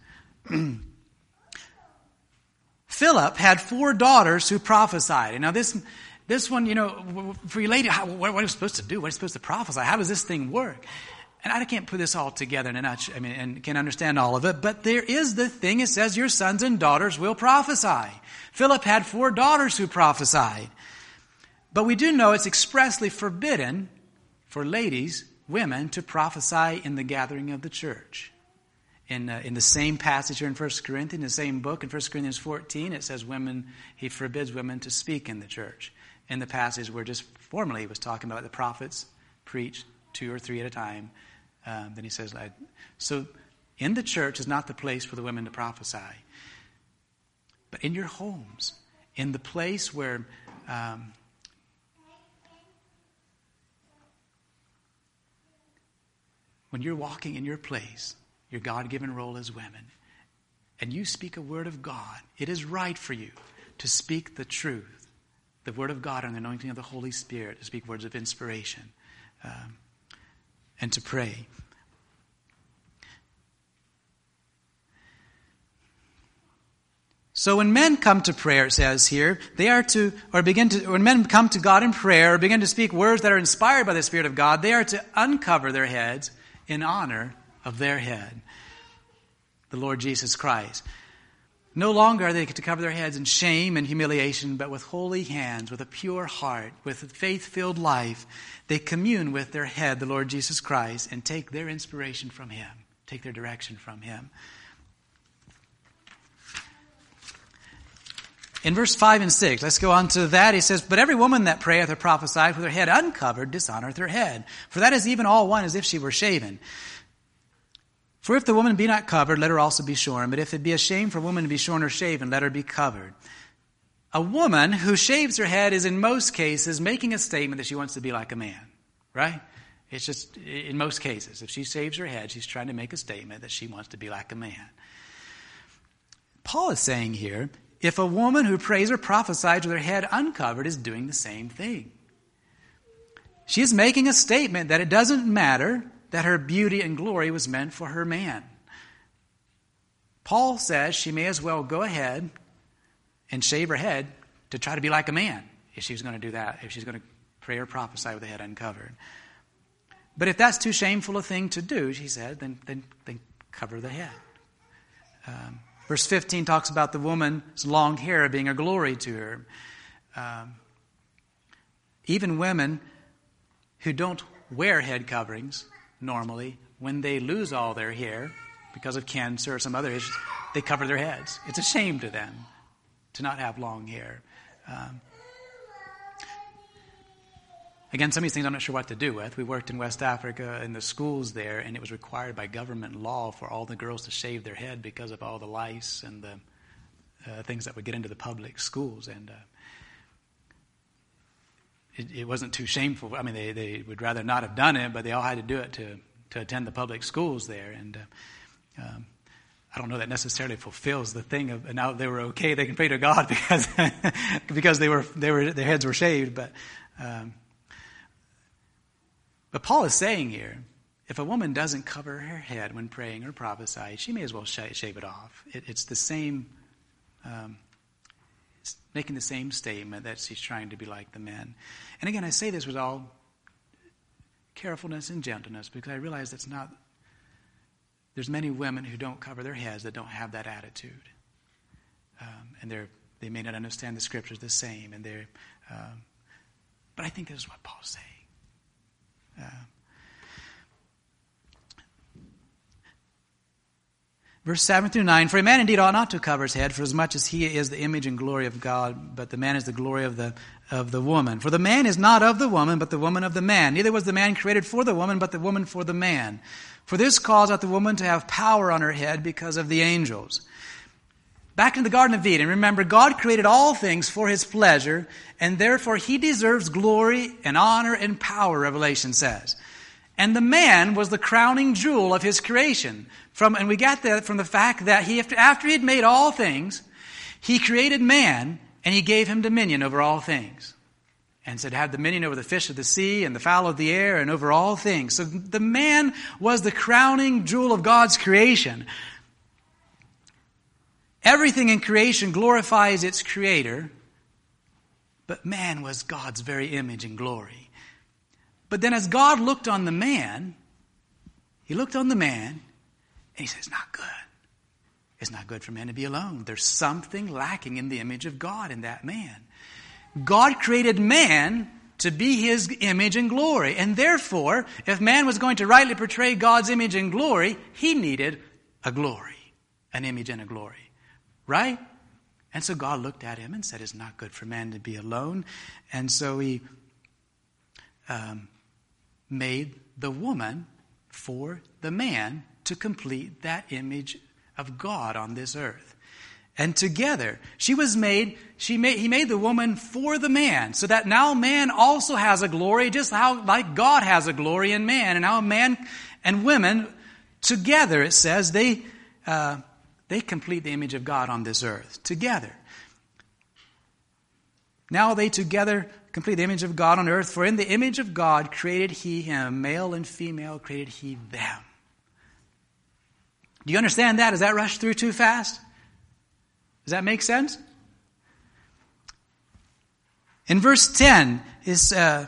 Speaker 1: Philip had four daughters who prophesied. And now this... This one, you know, for you lady, how, what, what are you supposed to do? What are you supposed to prophesy? How does this thing work? And I can't put this all together in a nutshell, I mean, and can't understand all of it. But there is the thing, it says, your sons and daughters will prophesy. Philip had four daughters who prophesied. But we do know it's expressly forbidden for ladies, women, to prophesy in the gathering of the church. In, uh, in the same passage here in First Corinthians, the same book, in First Corinthians fourteen, it says women, he forbids women to speak in the church. In the passage where just formerly he was talking about the prophets preach two or three at a time. Um, then he says, so in the church is not the place for the women to prophesy. But in your homes, in the place where um, when you're walking in your place, your God-given role as women, and you speak a word of God, it is right for you to speak the truth. The Word of God and the anointing of the Holy Spirit, to speak words of inspiration, um, and to pray. So when men come to prayer, it says here, they are to, or begin to, when men come to God in prayer, or begin to speak words that are inspired by the Spirit of God, they are to uncover their heads in honor of their head, the Lord Jesus Christ. No longer are they to cover their heads in shame and humiliation, but with holy hands, with a pure heart, with a faith-filled life, they commune with their head, the Lord Jesus Christ, and take their inspiration from Him, take their direction from Him. In verse five and six, let's go on to that. He says, but every woman that prayeth or prophesieth with her head uncovered dishonoreth her head, for that is even all one as if she were shaven. For if the woman be not covered, let her also be shorn. But if it be a shame for a woman to be shorn or shaven, let her be covered. A woman who shaves her head is in most cases making a statement that she wants to be like a man. Right? It's just, in most cases, if she shaves her head, she's trying to make a statement that she wants to be like a man. Paul is saying here, if a woman who prays or prophesies with her head uncovered is doing the same thing. She is making a statement that it doesn't matter that her beauty and glory was meant for her man. Paul says she may as well go ahead and shave her head to try to be like a man, if she's going to do that, if she's going to pray or prophesy with the head uncovered. But if that's too shameful a thing to do, she said, then, then, then cover the head. Um, verse fifteen talks about the woman's long hair being a glory to her. Um, even women who don't wear head coverings normally, when they lose all their hair because of cancer or some other issues, they cover their heads. It's a shame to them to not have long hair. Um, again, some of these things I'm not sure what to do with. We worked in West Africa in the schools there, and it was required by government law for all the girls to shave their head because of all the lice and the uh, things that would get into the public schools. And uh, It, it wasn't too shameful. I mean, they, they would rather not have done it, but they all had to do it to, to attend the public schools there. And uh, um, I don't know that necessarily fulfills the thing of, and now they were okay, they can pray to God because because they were they were their heads were shaved. But um, but Paul is saying here, if a woman doesn't cover her head when praying or prophesying, she may as well sh- shave it off. It, it's the same, um, it's making the same statement that she's trying to be like the men. And again, I say this with all carefulness and gentleness because I realize that's not, there's many women who don't cover their heads that don't have that attitude. Um, and they're, they may not understand the scriptures the same. And they're, um, but I think this is what Paul's saying. Uh, Verse seven through nine, for a man indeed ought not to cover his head, for as much as he is the image and glory of God, but the man is the glory of the of the woman. For the man is not of the woman, but the woman of the man. Neither was the man created for the woman, but the woman for the man. For this cause ought the woman to have power on her head because of the angels. Back in the Garden of Eden, remember, God created all things for his pleasure, and therefore he deserves glory and honor and power, Revelation says. And the man was the crowning jewel of his creation. From, and we got that from the fact that he, after he had made all things, he created man and he gave him dominion over all things. And said, have dominion over the fish of the sea and the fowl of the air and over all things. So the man was the crowning jewel of God's creation. Everything in creation glorifies its creator, but man was God's very image and glory. But then as God looked on the man, he looked on the man, and he says, it's not good. It's not good for man to be alone. There's something lacking in the image of God in that man. God created man to be his image and glory. And therefore, if man was going to rightly portray God's image and glory, he needed a glory, an image and a glory. Right? And so God looked at him and said, it's not good for man to be alone. And so he um, made the woman for the man to complete that image of God on this earth. And together, she was made, she made, he made the woman for the man, so that now man also has a glory, just how like God has a glory in man. And now man and women together, it says, they uh, they complete the image of God on this earth. Together. Now they together complete the image of God on earth, for in the image of God created he him, male and female created he them. Do you understand that? Does that rush through too fast? Does that make sense? In verse ten is uh,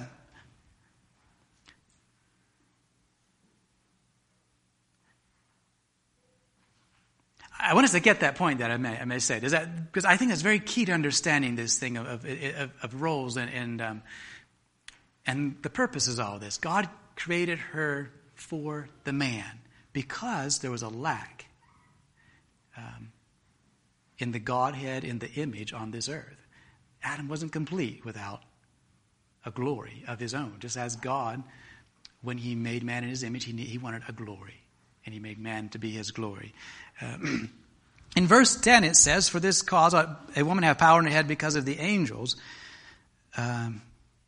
Speaker 1: I want us to get that point that I may, I may say. Does that, because I think that's very key to understanding this thing of of, of, of roles and and, um, and the purpose is all this. God created her for the man because there was a lack um, in the Godhead, in the image on this earth. Adam wasn't complete without a glory of his own. Just as God, when he made man in his image, he, he wanted a glory. And he made man to be his glory. Uh, in verse ten it says, for this cause a woman have power in her head because of the angels. Um,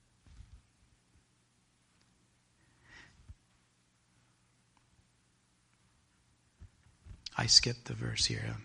Speaker 1: I skipped the verse here.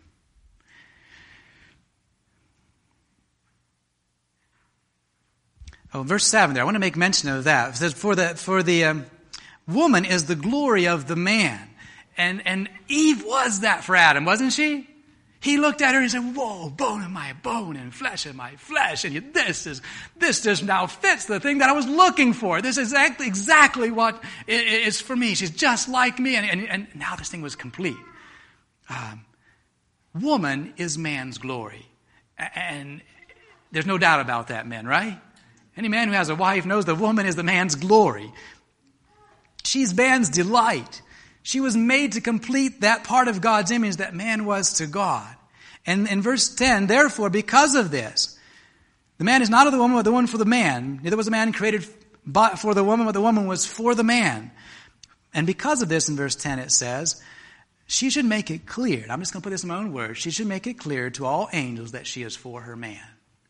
Speaker 1: Oh, verse seven there. I want to make mention of that. It says, for the, for the um, woman is the glory of the man. And and Eve was that for Adam, wasn't she? He looked at her and said, whoa, bone of my bone and flesh of my flesh. And you, this is this just now fits the thing that I was looking for. This is exactly, exactly what it is for me. She's just like me. And, and, and now this thing was complete. Um, woman is man's glory. And there's no doubt about that, men, right? Any man who has a wife knows the woman is the man's glory. She's man's delight. She was made to complete that part of God's image that man was to God. And in verse ten, therefore, because of this, the man is not of the woman, but the woman for the man. Neither was the man created for the woman, but the woman was for the man. And because of this, in verse ten, it says, she should make it clear. I'm just going to put this in my own words. She should make it clear to all angels that she is for her man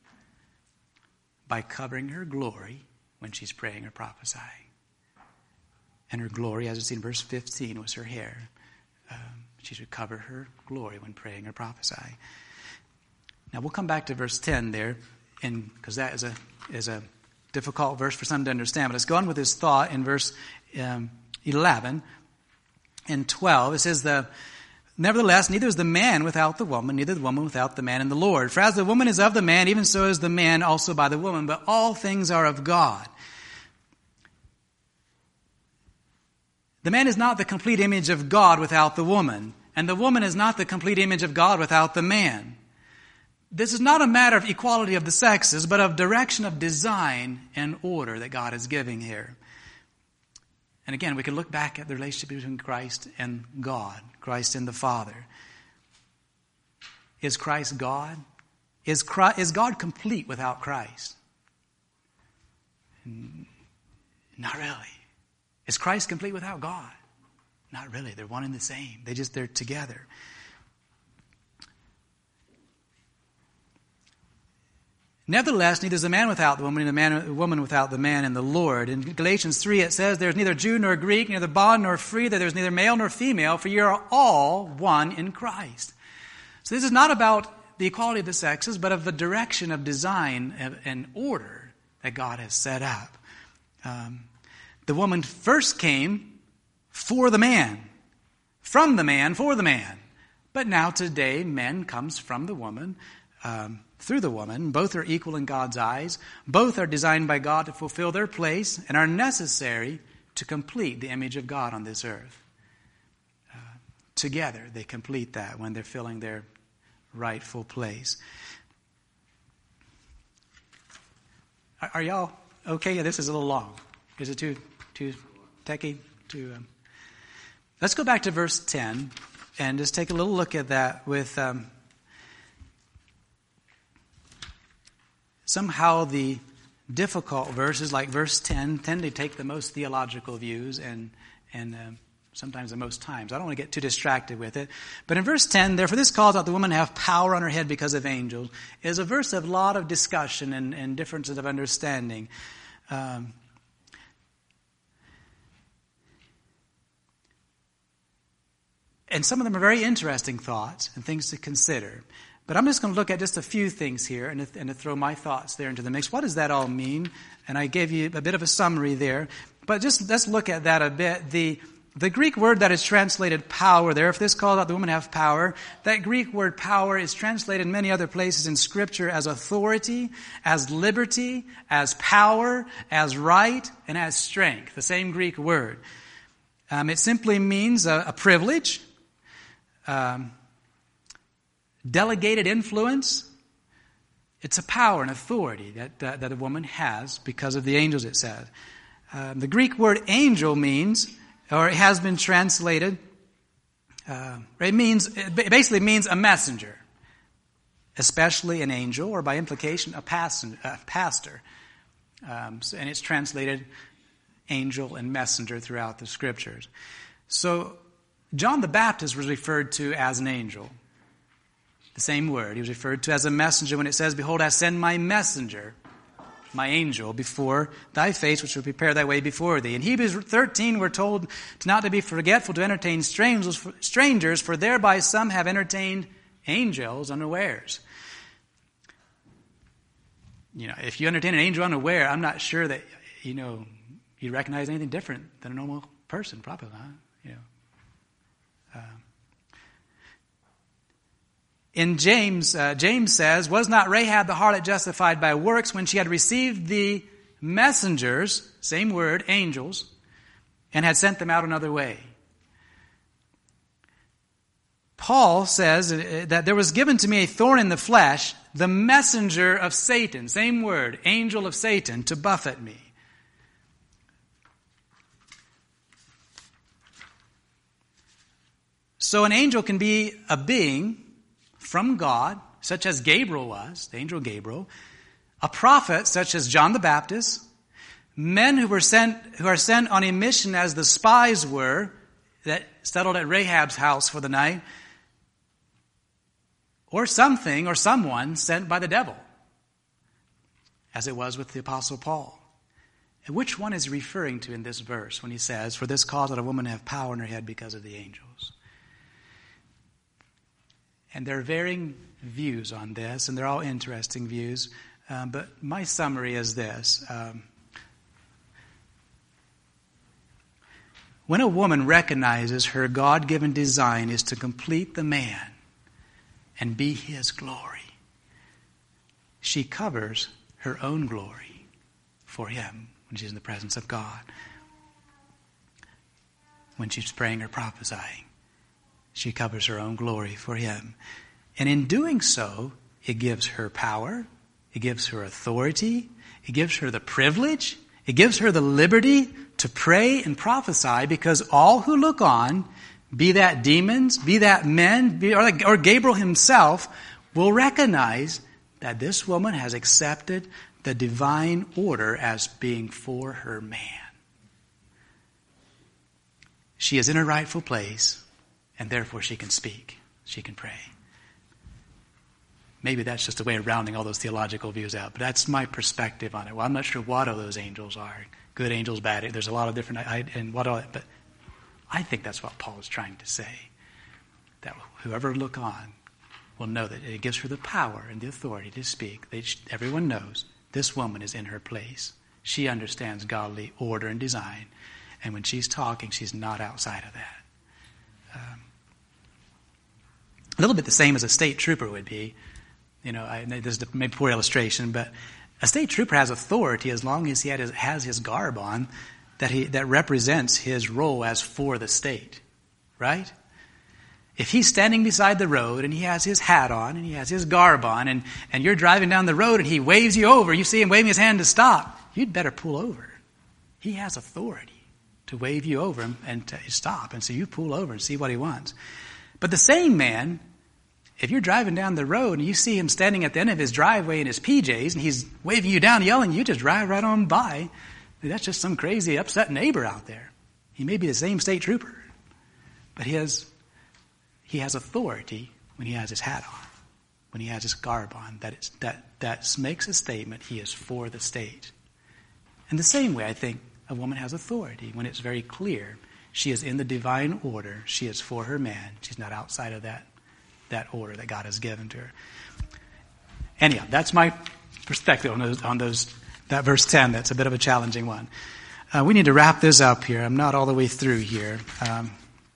Speaker 1: by covering her glory when she's praying or prophesying. And her glory, as it's in verse fifteen, was her hair. Um, she should cover her glory when praying or prophesying. Now we'll come back to verse ten there, and because that is a is a difficult verse for some to understand. But let's go on with this thought in verse um, eleven. and twelve. It says, the nevertheless, neither is the man without the woman, neither the woman without the man in the Lord. For as the woman is of the man, even so is the man also by the woman. But all things are of God. The man is not the complete image of God without the woman. And the woman is not the complete image of God without the man. This is not a matter of equality of the sexes, but of direction of design and order that God is giving here. And again, we can look back at the relationship between Christ and God, Christ and the Father. Is Christ God? Is, Christ, is God complete without Christ? Not really. Is Christ complete without God? Not really. They're one and the same. They just, they're together. Nevertheless, neither is a man without the woman, nor a man, a woman without the man in the Lord. In Galatians three, it says, there is neither Jew nor Greek, neither bond nor free, that there is neither male nor female, for you are all one in Christ. So this is not about the equality of the sexes, but of the direction of design and order that God has set up. Um, the woman first came for the man, from the man for the man. But now today, man comes from the woman, um, through the woman. Both are equal in God's eyes. Both are designed by God to fulfill their place and are necessary to complete the image of God on this earth. Uh, together, they complete that when they're filling their rightful place. Are, are y'all okay? Yeah, this is a little long. Is it too too techy? Too. Um... Let's go back to verse ten and just take a little look at that with. Um, Somehow the difficult verses, like verse ten, tend to take the most theological views and and uh, sometimes the most times. I don't want to get too distracted with it. But in verse ten, therefore this calls out the woman to have power on her head because of angels, is a verse of a lot of discussion and, and differences of understanding. Um, and some of them are very interesting thoughts and things to consider. But I'm just going to look at just a few things here and to, and to throw my thoughts there into the mix. What does that all mean? And I gave you a bit of a summary there. But just let's look at that a bit. The the Greek word that is translated power there, if this calls out the woman to have power, that Greek word power is translated in many other places in Scripture as authority, as liberty, as power, as right, and as strength. The same Greek word. Um, it simply means a, a privilege. Um Delegated influence, it's a power and authority that uh, that a woman has because of the angels, it says. Um, the Greek word angel means, or it has been translated, uh, it means, it basically means a messenger, especially an angel, or by implication, a, passen- a pastor. Um, so, and it's translated angel and messenger throughout the Scriptures. So John the Baptist was referred to as an angel. The same word. He was referred to as a messenger when it says, behold, I send my messenger, my angel, before thy face, which will prepare thy way before thee. In Hebrews thirteen, we're told to not to be forgetful to entertain strangers, strangers, for thereby some have entertained angels unawares. You know, if you entertain an angel unaware, I'm not sure that, you know, you recognize anything different than a normal person, probably, huh? You know. Uh, In James, uh, James says, was not Rahab the harlot justified by works when she had received the messengers, same word, angels, and had sent them out another way? Paul says that there was given to me a thorn in the flesh, the messenger of Satan, same word, angel of Satan, to buffet me. So an angel can be a being from God, such as Gabriel was, the angel Gabriel, a prophet such as John the Baptist, men who were sent, who are sent on a mission as the spies were, that settled at Rahab's house for the night, or something or someone sent by the devil, as it was with the Apostle Paul. And which one is he referring to in this verse when he says, for this cause that a woman have power in her head because of the angels? And there are varying views on this, and they're all interesting views. Um, but my summary is this. Um, When a woman recognizes her God-given design is to complete the man and be his glory, she covers her own glory for him when she's in the presence of God. When she's praying or prophesying, she covers her own glory for him. And in doing so, it gives her power, it gives her authority, it gives her the privilege, it gives her the liberty to pray and prophesy, because all who look on, be that demons, be that men, be, or, like, or Gabriel himself, will recognize that this woman has accepted the divine order as being for her man. She is in her rightful place, and therefore she can speak. She can pray. Maybe that's just a way of rounding all those theological views out, but that's my perspective on it. Well, I'm not sure what all those angels are. Good angels, bad. There's a lot of different, I, and what all, but I think that's what Paul is trying to say. That whoever look on will know that it gives her the power and the authority to speak. They, everyone knows this woman is in her place. She understands godly order and design. And when she's talking, she's not outside of that. Um, a little bit the same as a state trooper would be. You know, I, this is maybe poor illustration, but a state trooper has authority as long as he had his, has his garb on that he that represents his role as for the state, right? If he's standing beside the road and he has his hat on and he has his garb on and, and you're driving down the road and he waves you over, you see him waving his hand to stop, you'd better pull over. He has authority to wave you over and, and to stop. And so you pull over and see what he wants. But the same man, if you're driving down the road and you see him standing at the end of his driveway in his P Js and he's waving you down, yelling, you just drive right on by. That's just some crazy, upset neighbor out there. He may be the same state trooper, but he has, he has authority when he has his hat on, when he has his garb on. That, it's, that, that makes a statement he is for the state. In the same way, I think a woman has authority when it's very clear she is in the divine order. She is for her man. She's not outside of that, that order that God has given to her. Anyhow, that's my perspective on those, on those that verse ten. That's a bit of a challenging one. Uh, we need to wrap this up here. I'm not all the way through here. Um,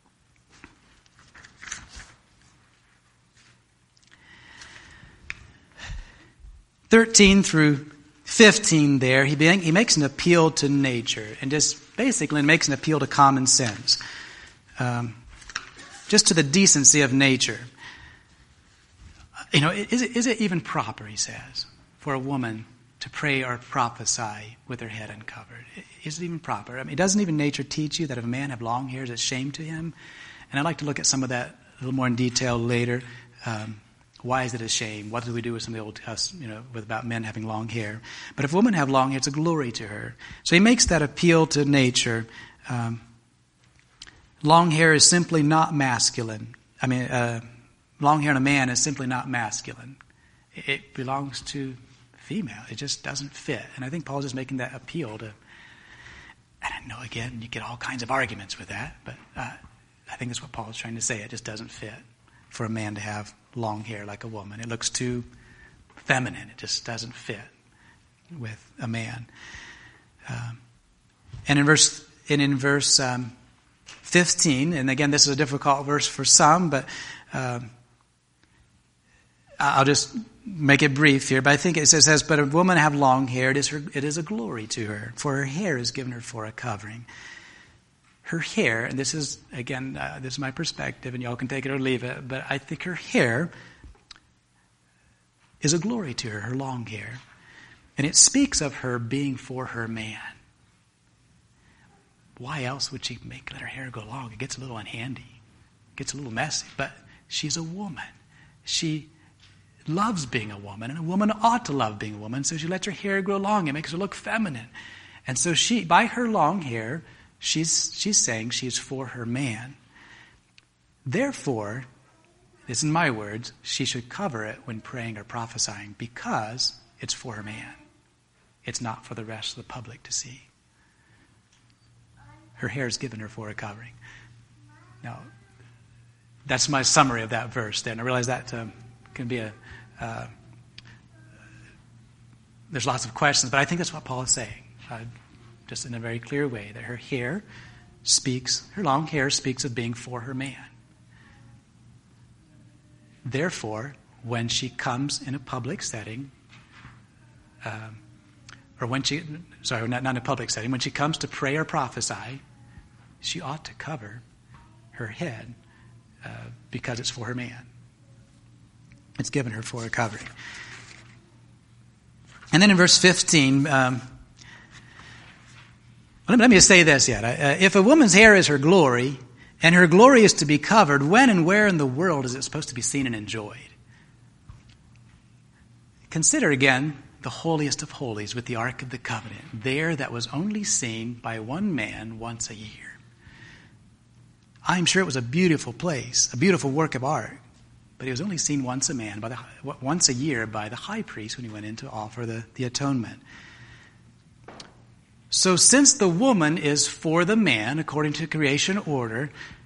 Speaker 1: thirteen through fifteen there, he, be, he makes an appeal to nature and just basically makes an appeal to common sense. Um, just to the decency of nature. You know, is it, is it even proper, he says, for a woman to pray or prophesy with her head uncovered? Is it even proper? I mean, doesn't even nature teach you that if a man have long hairs, it's shame to him? And I'd like to look at some of that a little more in detail later. Um, why is it a shame? What do we do with some of the Old Testament, you know, with about men having long hair? But if women have long hair, it's a glory to her. So he makes that appeal to nature. Um, long hair is simply not masculine. I mean, uh, long hair in a man is simply not masculine. It belongs to female. It just doesn't fit. And I think Paul's just making that appeal to, and I know, again, you get all kinds of arguments with that, but uh, I think that's what Paul's trying to say. It just doesn't fit for a man to have long hair like a woman. It looks too feminine. It just doesn't fit with a man. Um, and in verse, and in verse um, fifteen, and again, this is a difficult verse for some, but um, I'll just make it brief here. But I think it says, "But a woman have long hair; it is her, it is a glory to her, for her hair is given her for a covering." Her hair, and this is, again, uh, this is my perspective, and y'all can take it or leave it, but I think her hair is a glory to her, her long hair. And it speaks of her being for her man. Why else would she make let her hair go long? It gets a little unhandy. It gets a little messy. But she's a woman. She loves being a woman, and a woman ought to love being a woman, so she lets her hair grow long. It makes her look feminine. And so she, by her long hair, She's, she's saying she's for her man. Therefore, this is my words, she should cover it when praying or prophesying because it's for her man. It's not for the rest of the public to see. Her hair is given her for a covering. Now, that's my summary of that verse then. I realize that um, can be a... Uh, there's lots of questions, but I think that's what Paul is saying. Uh, just in a very clear way, that her hair speaks, her long hair speaks of being for her man. Therefore, when she comes in a public setting, um, or when she, sorry, not, not in a public setting, when she comes to pray or prophesy, she ought to cover her head uh, because it's for her man. It's given her for a covering. And then in verse fifteen, um, let me, let me just say this yet. Uh, if a woman's hair is her glory, and her glory is to be covered, when and where in the world is it supposed to be seen and enjoyed? Consider again the holiest of holies with the Ark of the Covenant, there that was only seen by one man once a year. I'm sure it was a beautiful place, a beautiful work of art, but it was only seen once a man, by the, once a year by the high priest when he went in to offer the, the atonement. So since the woman is for the man, according to creation order,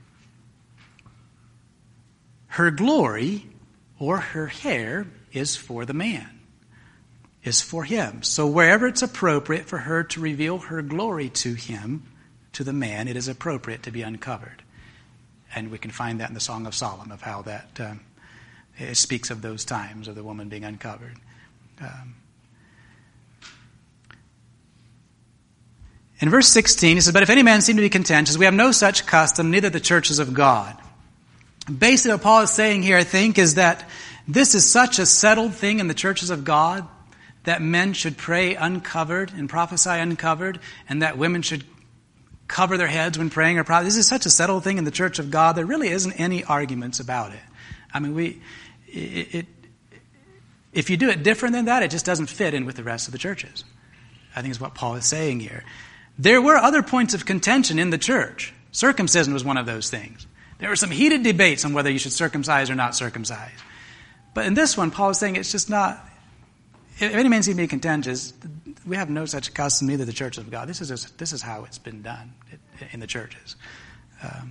Speaker 1: her glory or her hair is for the man, is for him. So wherever it's appropriate for her to reveal her glory to him, to the man, it is appropriate to be uncovered. And we can find that in the Song of Solomon, of how that um, it speaks of those times of the woman being uncovered. Um, in verse sixteen, he says, "But if any man seem to be contentious, we have no such custom, neither the churches of God." Basically, what Paul is saying here, I think, is that this is such a settled thing in the churches of God that men should pray uncovered and prophesy uncovered, and that women should cover their heads when praying or prophesying. This is such a settled thing in the church of God. There really isn't any arguments about it. I mean, we, it, it, if you do it different than that, it just doesn't fit in with the rest of the churches. I think is what Paul is saying here. There were other points of contention in the church. Circumcision was one of those things. There were some heated debates on whether you should circumcise or not circumcise. But in this one, Paul is saying it's just not, if any man seems to be contentious, we have no such custom, neither the church of God. This is just, this is how it's been done in the churches. Um,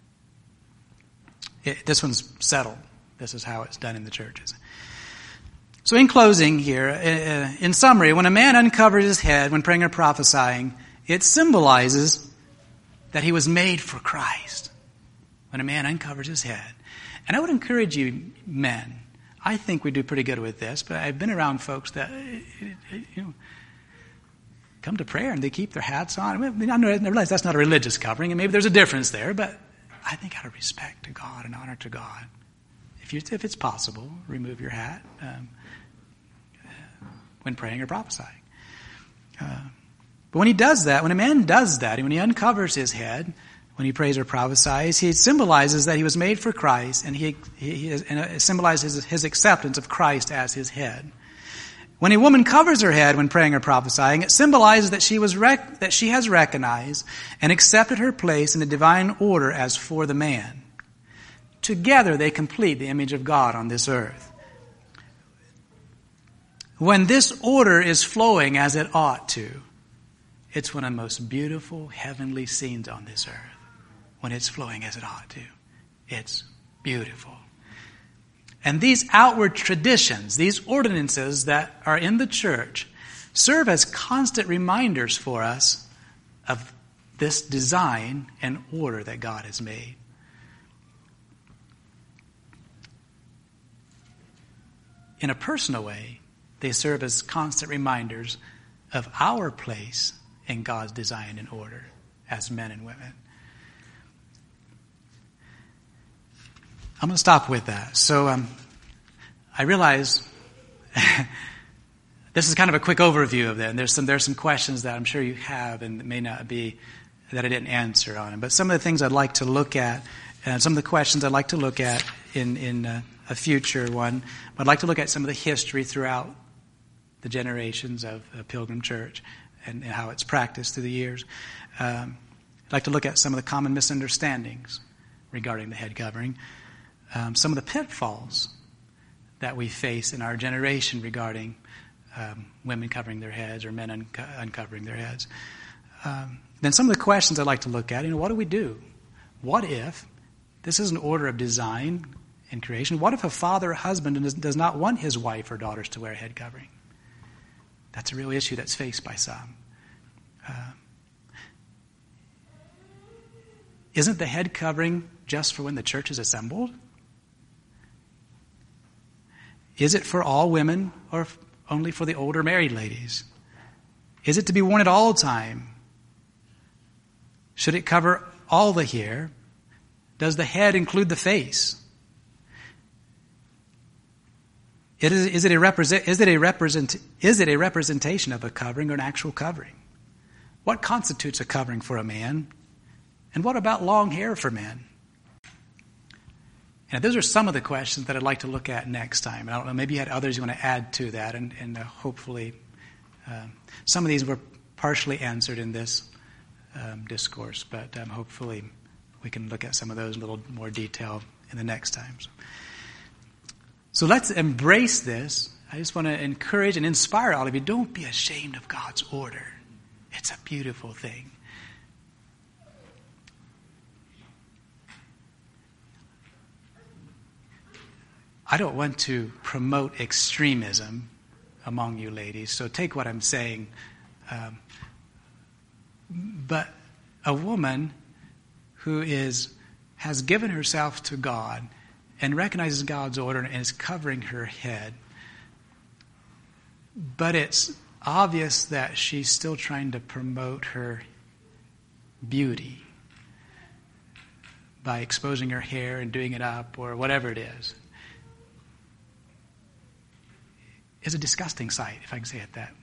Speaker 1: it, this one's settled. This is how it's done in the churches. So in closing here, uh, in summary, when a man uncovers his head when praying or prophesying, it symbolizes that he was made for Christ. When a man uncovers his head. And I would encourage you, men, I think we do pretty good with this, but I've been around folks that, you know, come to prayer and they keep their hats on. I mean, I realize that's not a religious covering, and maybe there's a difference there, but I think out of respect to God and honor to God, if you, if it's possible, remove your hat um, when praying or prophesying. Uh, but when he does that, when a man does that, when he uncovers his head, when he prays or prophesies, he symbolizes that he was made for Christ, and he, he, he and it symbolizes his, his acceptance of Christ as his head. When a woman covers her head when praying or prophesying, it symbolizes that she was rec- that she has recognized and accepted her place in the divine order as for the man. Together they complete the image of God on this earth. When this order is flowing as it ought to, it's one of the most beautiful heavenly scenes on this earth. When it's flowing as it ought to. It's beautiful. And these outward traditions, these ordinances that are in the church, serve as constant reminders for us of this design and order that God has made. In a personal way, they serve as constant reminders of our place in God's design and order as men and women. I'm going to stop with that. So um, I realize this is kind of a quick overview of that. And there's some there's some questions that I'm sure you have and may not be that I didn't answer on. But some of the things I'd like to look at, and some of the questions I'd like to look at in in uh, a future one. I'd like to look at some of the history throughout the generations of uh, Pilgrim Church and, and how it's practiced through the years. Um, I'd like to look at some of the common misunderstandings regarding the head covering. Um, some of the pitfalls that we face in our generation regarding um, women covering their heads or men unco- uncovering their heads. Um, then some of the questions I'd like to look at, you know, what do we do? What if this is an order of design and creation? What if a father or husband does, does not want his wife or daughters to wear a head covering? That's a real issue that's faced by some. Uh, Isn't the head covering just for when the church is assembled? Is it for all women or only for the older married ladies? Is it to be worn at all time? Should it cover all the hair? Does the head include the face? It is, is, it a represent, is, it a represent, is it a representation of a covering or an actual covering? What constitutes a covering for a man? And what about long hair for men? And those are some of the questions that I'd like to look at next time. I don't know, maybe you had others you want to add to that, and, and uh, hopefully uh, some of these were partially answered in this um, discourse, but um, hopefully we can look at some of those in a little more detail in the next time. So, so let's embrace this. I just want to encourage and inspire all of you. Don't be ashamed of God's order. It's a beautiful thing. I don't want to promote extremism among you ladies, so take what I'm saying. Um, but a woman who is has given herself to God and recognizes God's order and is covering her head, but it's obvious that she's still trying to promote her beauty by exposing her hair and doing it up or whatever it is. It's a disgusting sight, if I can say it that.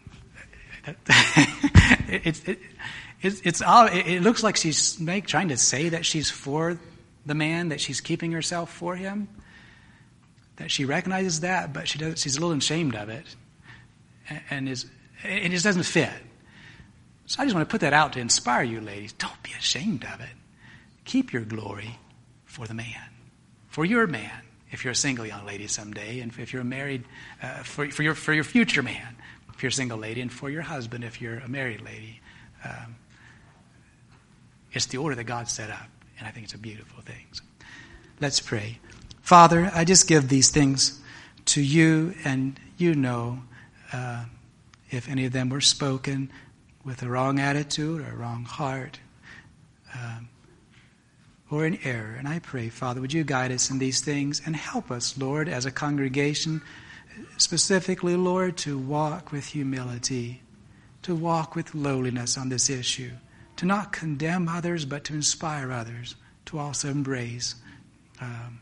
Speaker 1: it's it, it's it's all. It looks like she's make, trying to say that she's for the man, that she's keeping herself for him, that she recognizes that, but she does. She's a little ashamed of it, and is it just doesn't fit. So I just want to put that out to inspire you, ladies. Don't be ashamed of it. Keep your glory for the man, for your man. If you're a single young lady someday, and if you're married, uh, for, for your for your future man, if you're a single lady, and for your husband, if you're a married lady. Um, it's the order that God set up, and I think it's a beautiful thing. So let's pray. Father, I just give these things to you, and you know uh, if any of them were spoken with a wrong attitude or a wrong heart. Um, or in error. And I pray, Father, would you guide us in these things and help us, Lord, as a congregation, specifically, Lord, to walk with humility, to walk with lowliness on this issue, to not condemn others, but to inspire others to also embrace, um,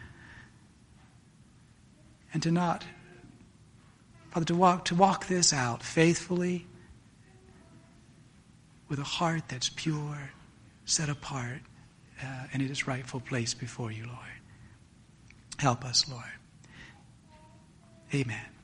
Speaker 1: and to not, Father, to walk, to walk this out faithfully with a heart that's pure, set apart, Uh, and in its rightful place before you, Lord. Help us, Lord. Amen.